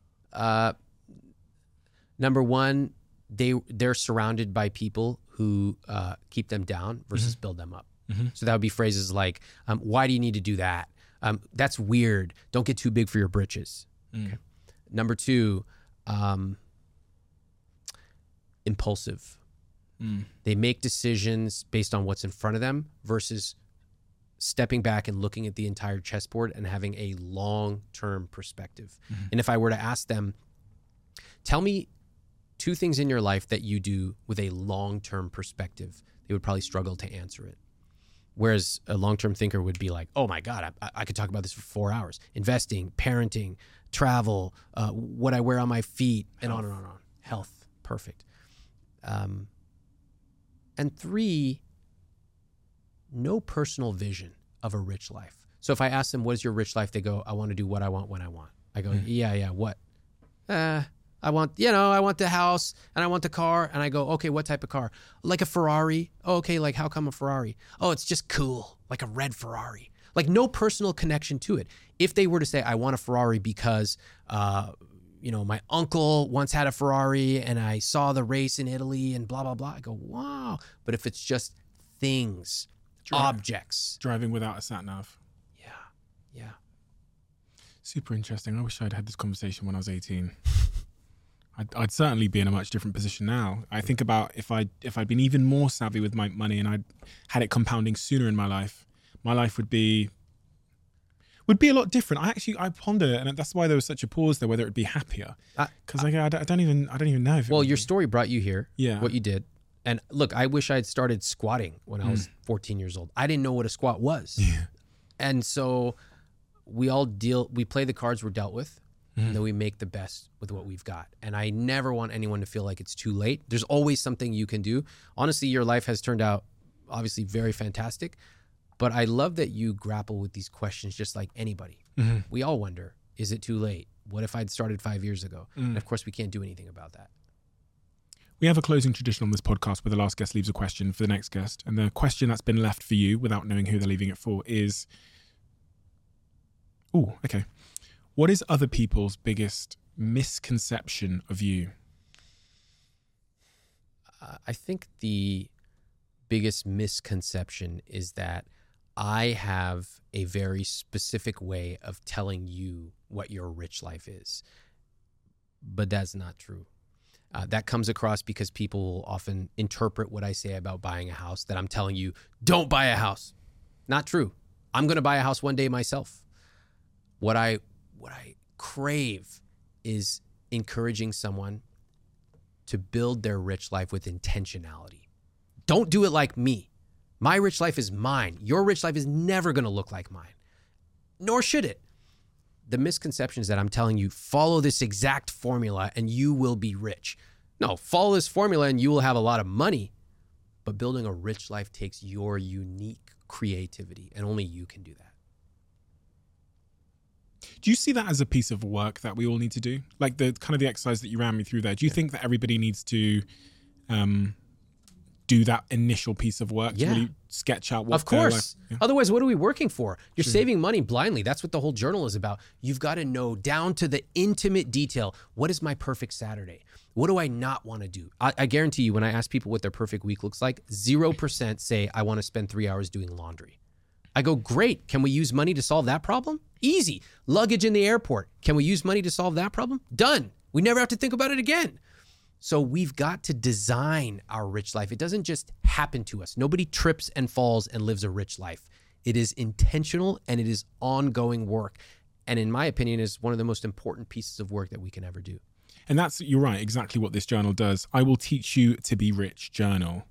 Number one, they're surrounded by people who keep them down versus build them up. So that would be phrases like, why do you need to do that? That's weird. Don't get too big for your britches. Okay. Number 2, impulsive. They make decisions based on what's in front of them versus stepping back and looking at the entire chessboard and having a long-term perspective. And if I were to ask them, tell me 2 things in your life that you do with a long-term perspective, they would probably struggle to answer it. Whereas a long-term thinker would be like, oh my God, I could talk about this for 4 hours. Investing, parenting, travel, what I wear on my feet, and on and on and on. Health, perfect. And 3, no personal vision of a rich life. So if I ask them, what is your rich life? They go, I want to do what I want when I want. I go, yeah, what? I want the house and I want the car. And I go, okay, what type of car? Like a Ferrari. Oh, okay, like how come a Ferrari? Oh, it's just cool, like a red Ferrari. Like no personal connection to it. If they were to say, I want a Ferrari because, my uncle once had a Ferrari and I saw the race in Italy and blah, blah, blah. I go, wow. But if it's just things, objects. Driving without a sat nav. Yeah. Super interesting. I wish I'd had this conversation when I was 18. I'd certainly be in a much different position now. I think about if I'd been even more savvy with my money and I'd had it compounding sooner in my life would be a lot different. I ponder, and that's why there was such a pause there, whether it'd be happier. Because I don't even know. Well, your story brought you here. Yeah. What you did. And look, I wish I had started squatting when I was 14 years old. I didn't know what a squat was. Yeah. And so we play the cards we're dealt with. And then we make the best with what we've got. And I never want anyone to feel like it's too late. There's always something you can do. Honestly, your life has turned out obviously very fantastic. But I love that you grapple with these questions just like anybody. We all wonder, is it too late? What if I'd started 5 years ago? And of course, we can't do anything about that. We have a closing tradition on this podcast where the last guest leaves a question for the next guest. And the question that's been left for you without knowing who they're leaving it for is, what is other people's biggest misconception of you? I think the biggest misconception is that I have a very specific way of telling you what your rich life is. But that's not true. That comes across because people will often interpret what I say about buying a house that I'm telling you, don't buy a house. Not true. I'm going to buy a house one day myself. What I crave is encouraging someone to build their rich life with intentionality. Don't do it like me. My rich life is mine. Your rich life is never going to look like mine, nor should it. The misconception is that I'm telling you, follow this exact formula and you will be rich. No, follow this formula and you will have a lot of money, but building a rich life takes your unique creativity, and only you can do that. Do you see that as a piece of work that we all need to do? Like the kind of the exercise that you ran me through there. Do you think that everybody needs to do that initial piece of work to really sketch out what Of course. Otherwise, what are we working for? You're saving money blindly. That's what the whole journal is about. You've got to know down to the intimate detail. What is my perfect Saturday? What do I not want to do? I guarantee you, when I ask people what their perfect week looks like, 0% say, I want to spend 3 hours doing laundry. I go, great. Can we use money to solve that problem? Easy. Luggage in the airport. Can we use money to solve that problem? Done. We never have to think about it again. So we've got to design our rich life. It doesn't just happen to us. Nobody trips and falls and lives a rich life. It is intentional and it is ongoing work. And in my opinion, is one of the most important pieces of work that we can ever do. And that's, you're right, exactly what this journal does. I Will Teach You to Be Rich journal.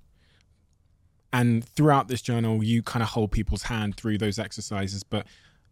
And throughout this journal, you kind of hold people's hand through those exercises, but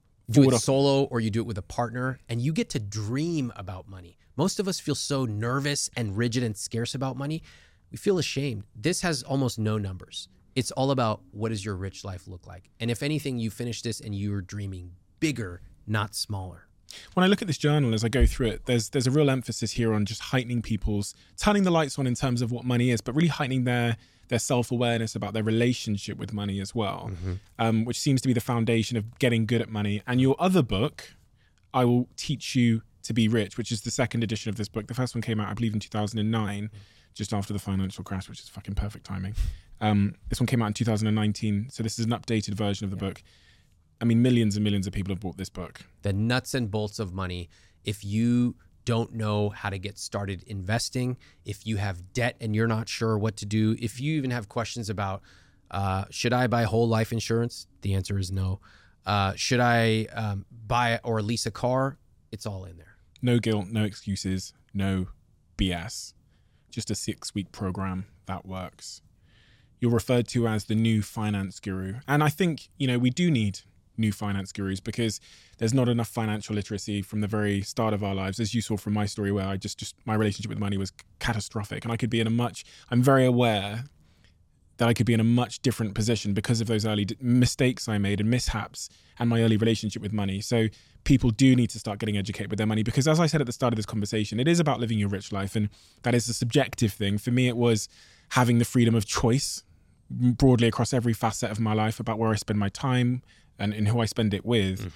do it solo or you do it with a partner, and you get to dream about money. Most of us feel so nervous and rigid and scarce about money. We feel ashamed. This has almost no numbers. It's all about what does your rich life look like? And if anything, you finish this and you're dreaming bigger, not smaller. When I look at this journal, as I go through it, there's a real emphasis here on just heightening turning the lights on in terms of what money is, but really heightening their self-awareness about their relationship with money as well, which seems to be the foundation of getting good at money. And your other book, I Will Teach You to Be Rich, which is the second edition of this book. The first one came out, I believe, in 2009, just after the financial crash, which is fucking perfect timing. This one came out in 2019. So this is an updated version of the book. I mean, millions and millions of people have bought this book. The nuts and bolts of money. If you don't know how to get started investing, if you have debt and you're not sure what to do, if you even have questions about, should I buy whole life insurance? The answer is no. Should I buy or lease a car? It's all in there. No guilt, no excuses, no BS. Just a 6-week program that works. You're referred to as the new finance guru. And I think, we do need new finance gurus because there's not enough financial literacy from the very start of our lives. As you saw from my story, where I just my relationship with money was catastrophic, and I could be I'm very aware that I could be in a much different position because of those early mistakes I made and mishaps and my early relationship with money. So people do need to start getting educated with their money because, as I said at the start of this conversation, it is about living your rich life, and that is a subjective thing. For me, it was having the freedom of choice broadly across every facet of my life about where I spend my time and who I spend it with.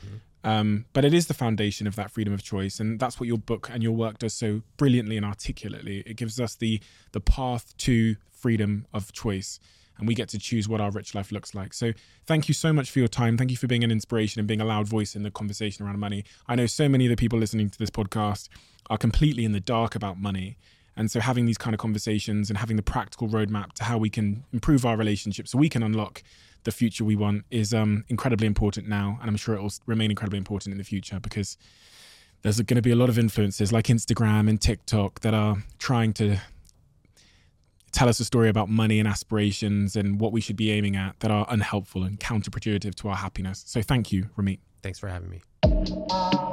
But it is the foundation of that freedom of choice. And that's what your book and your work does so brilliantly and articulately. It gives us the path to freedom of choice, and we get to choose what our rich life looks like. So thank you so much for your time. Thank you for being an inspiration and being a loud voice in the conversation around money. I know so many of the people listening to this podcast are completely in the dark about money. And so having these kind of conversations and having the practical roadmap to how we can improve our relationship so we can unlock the future we want is incredibly important now. And I'm sure it will remain incredibly important in the future because there's going to be a lot of influencers like Instagram and TikTok that are trying to tell us a story about money and aspirations and what we should be aiming at that are unhelpful and counterproductive to our happiness. So thank you, Ramit. Thanks for having me.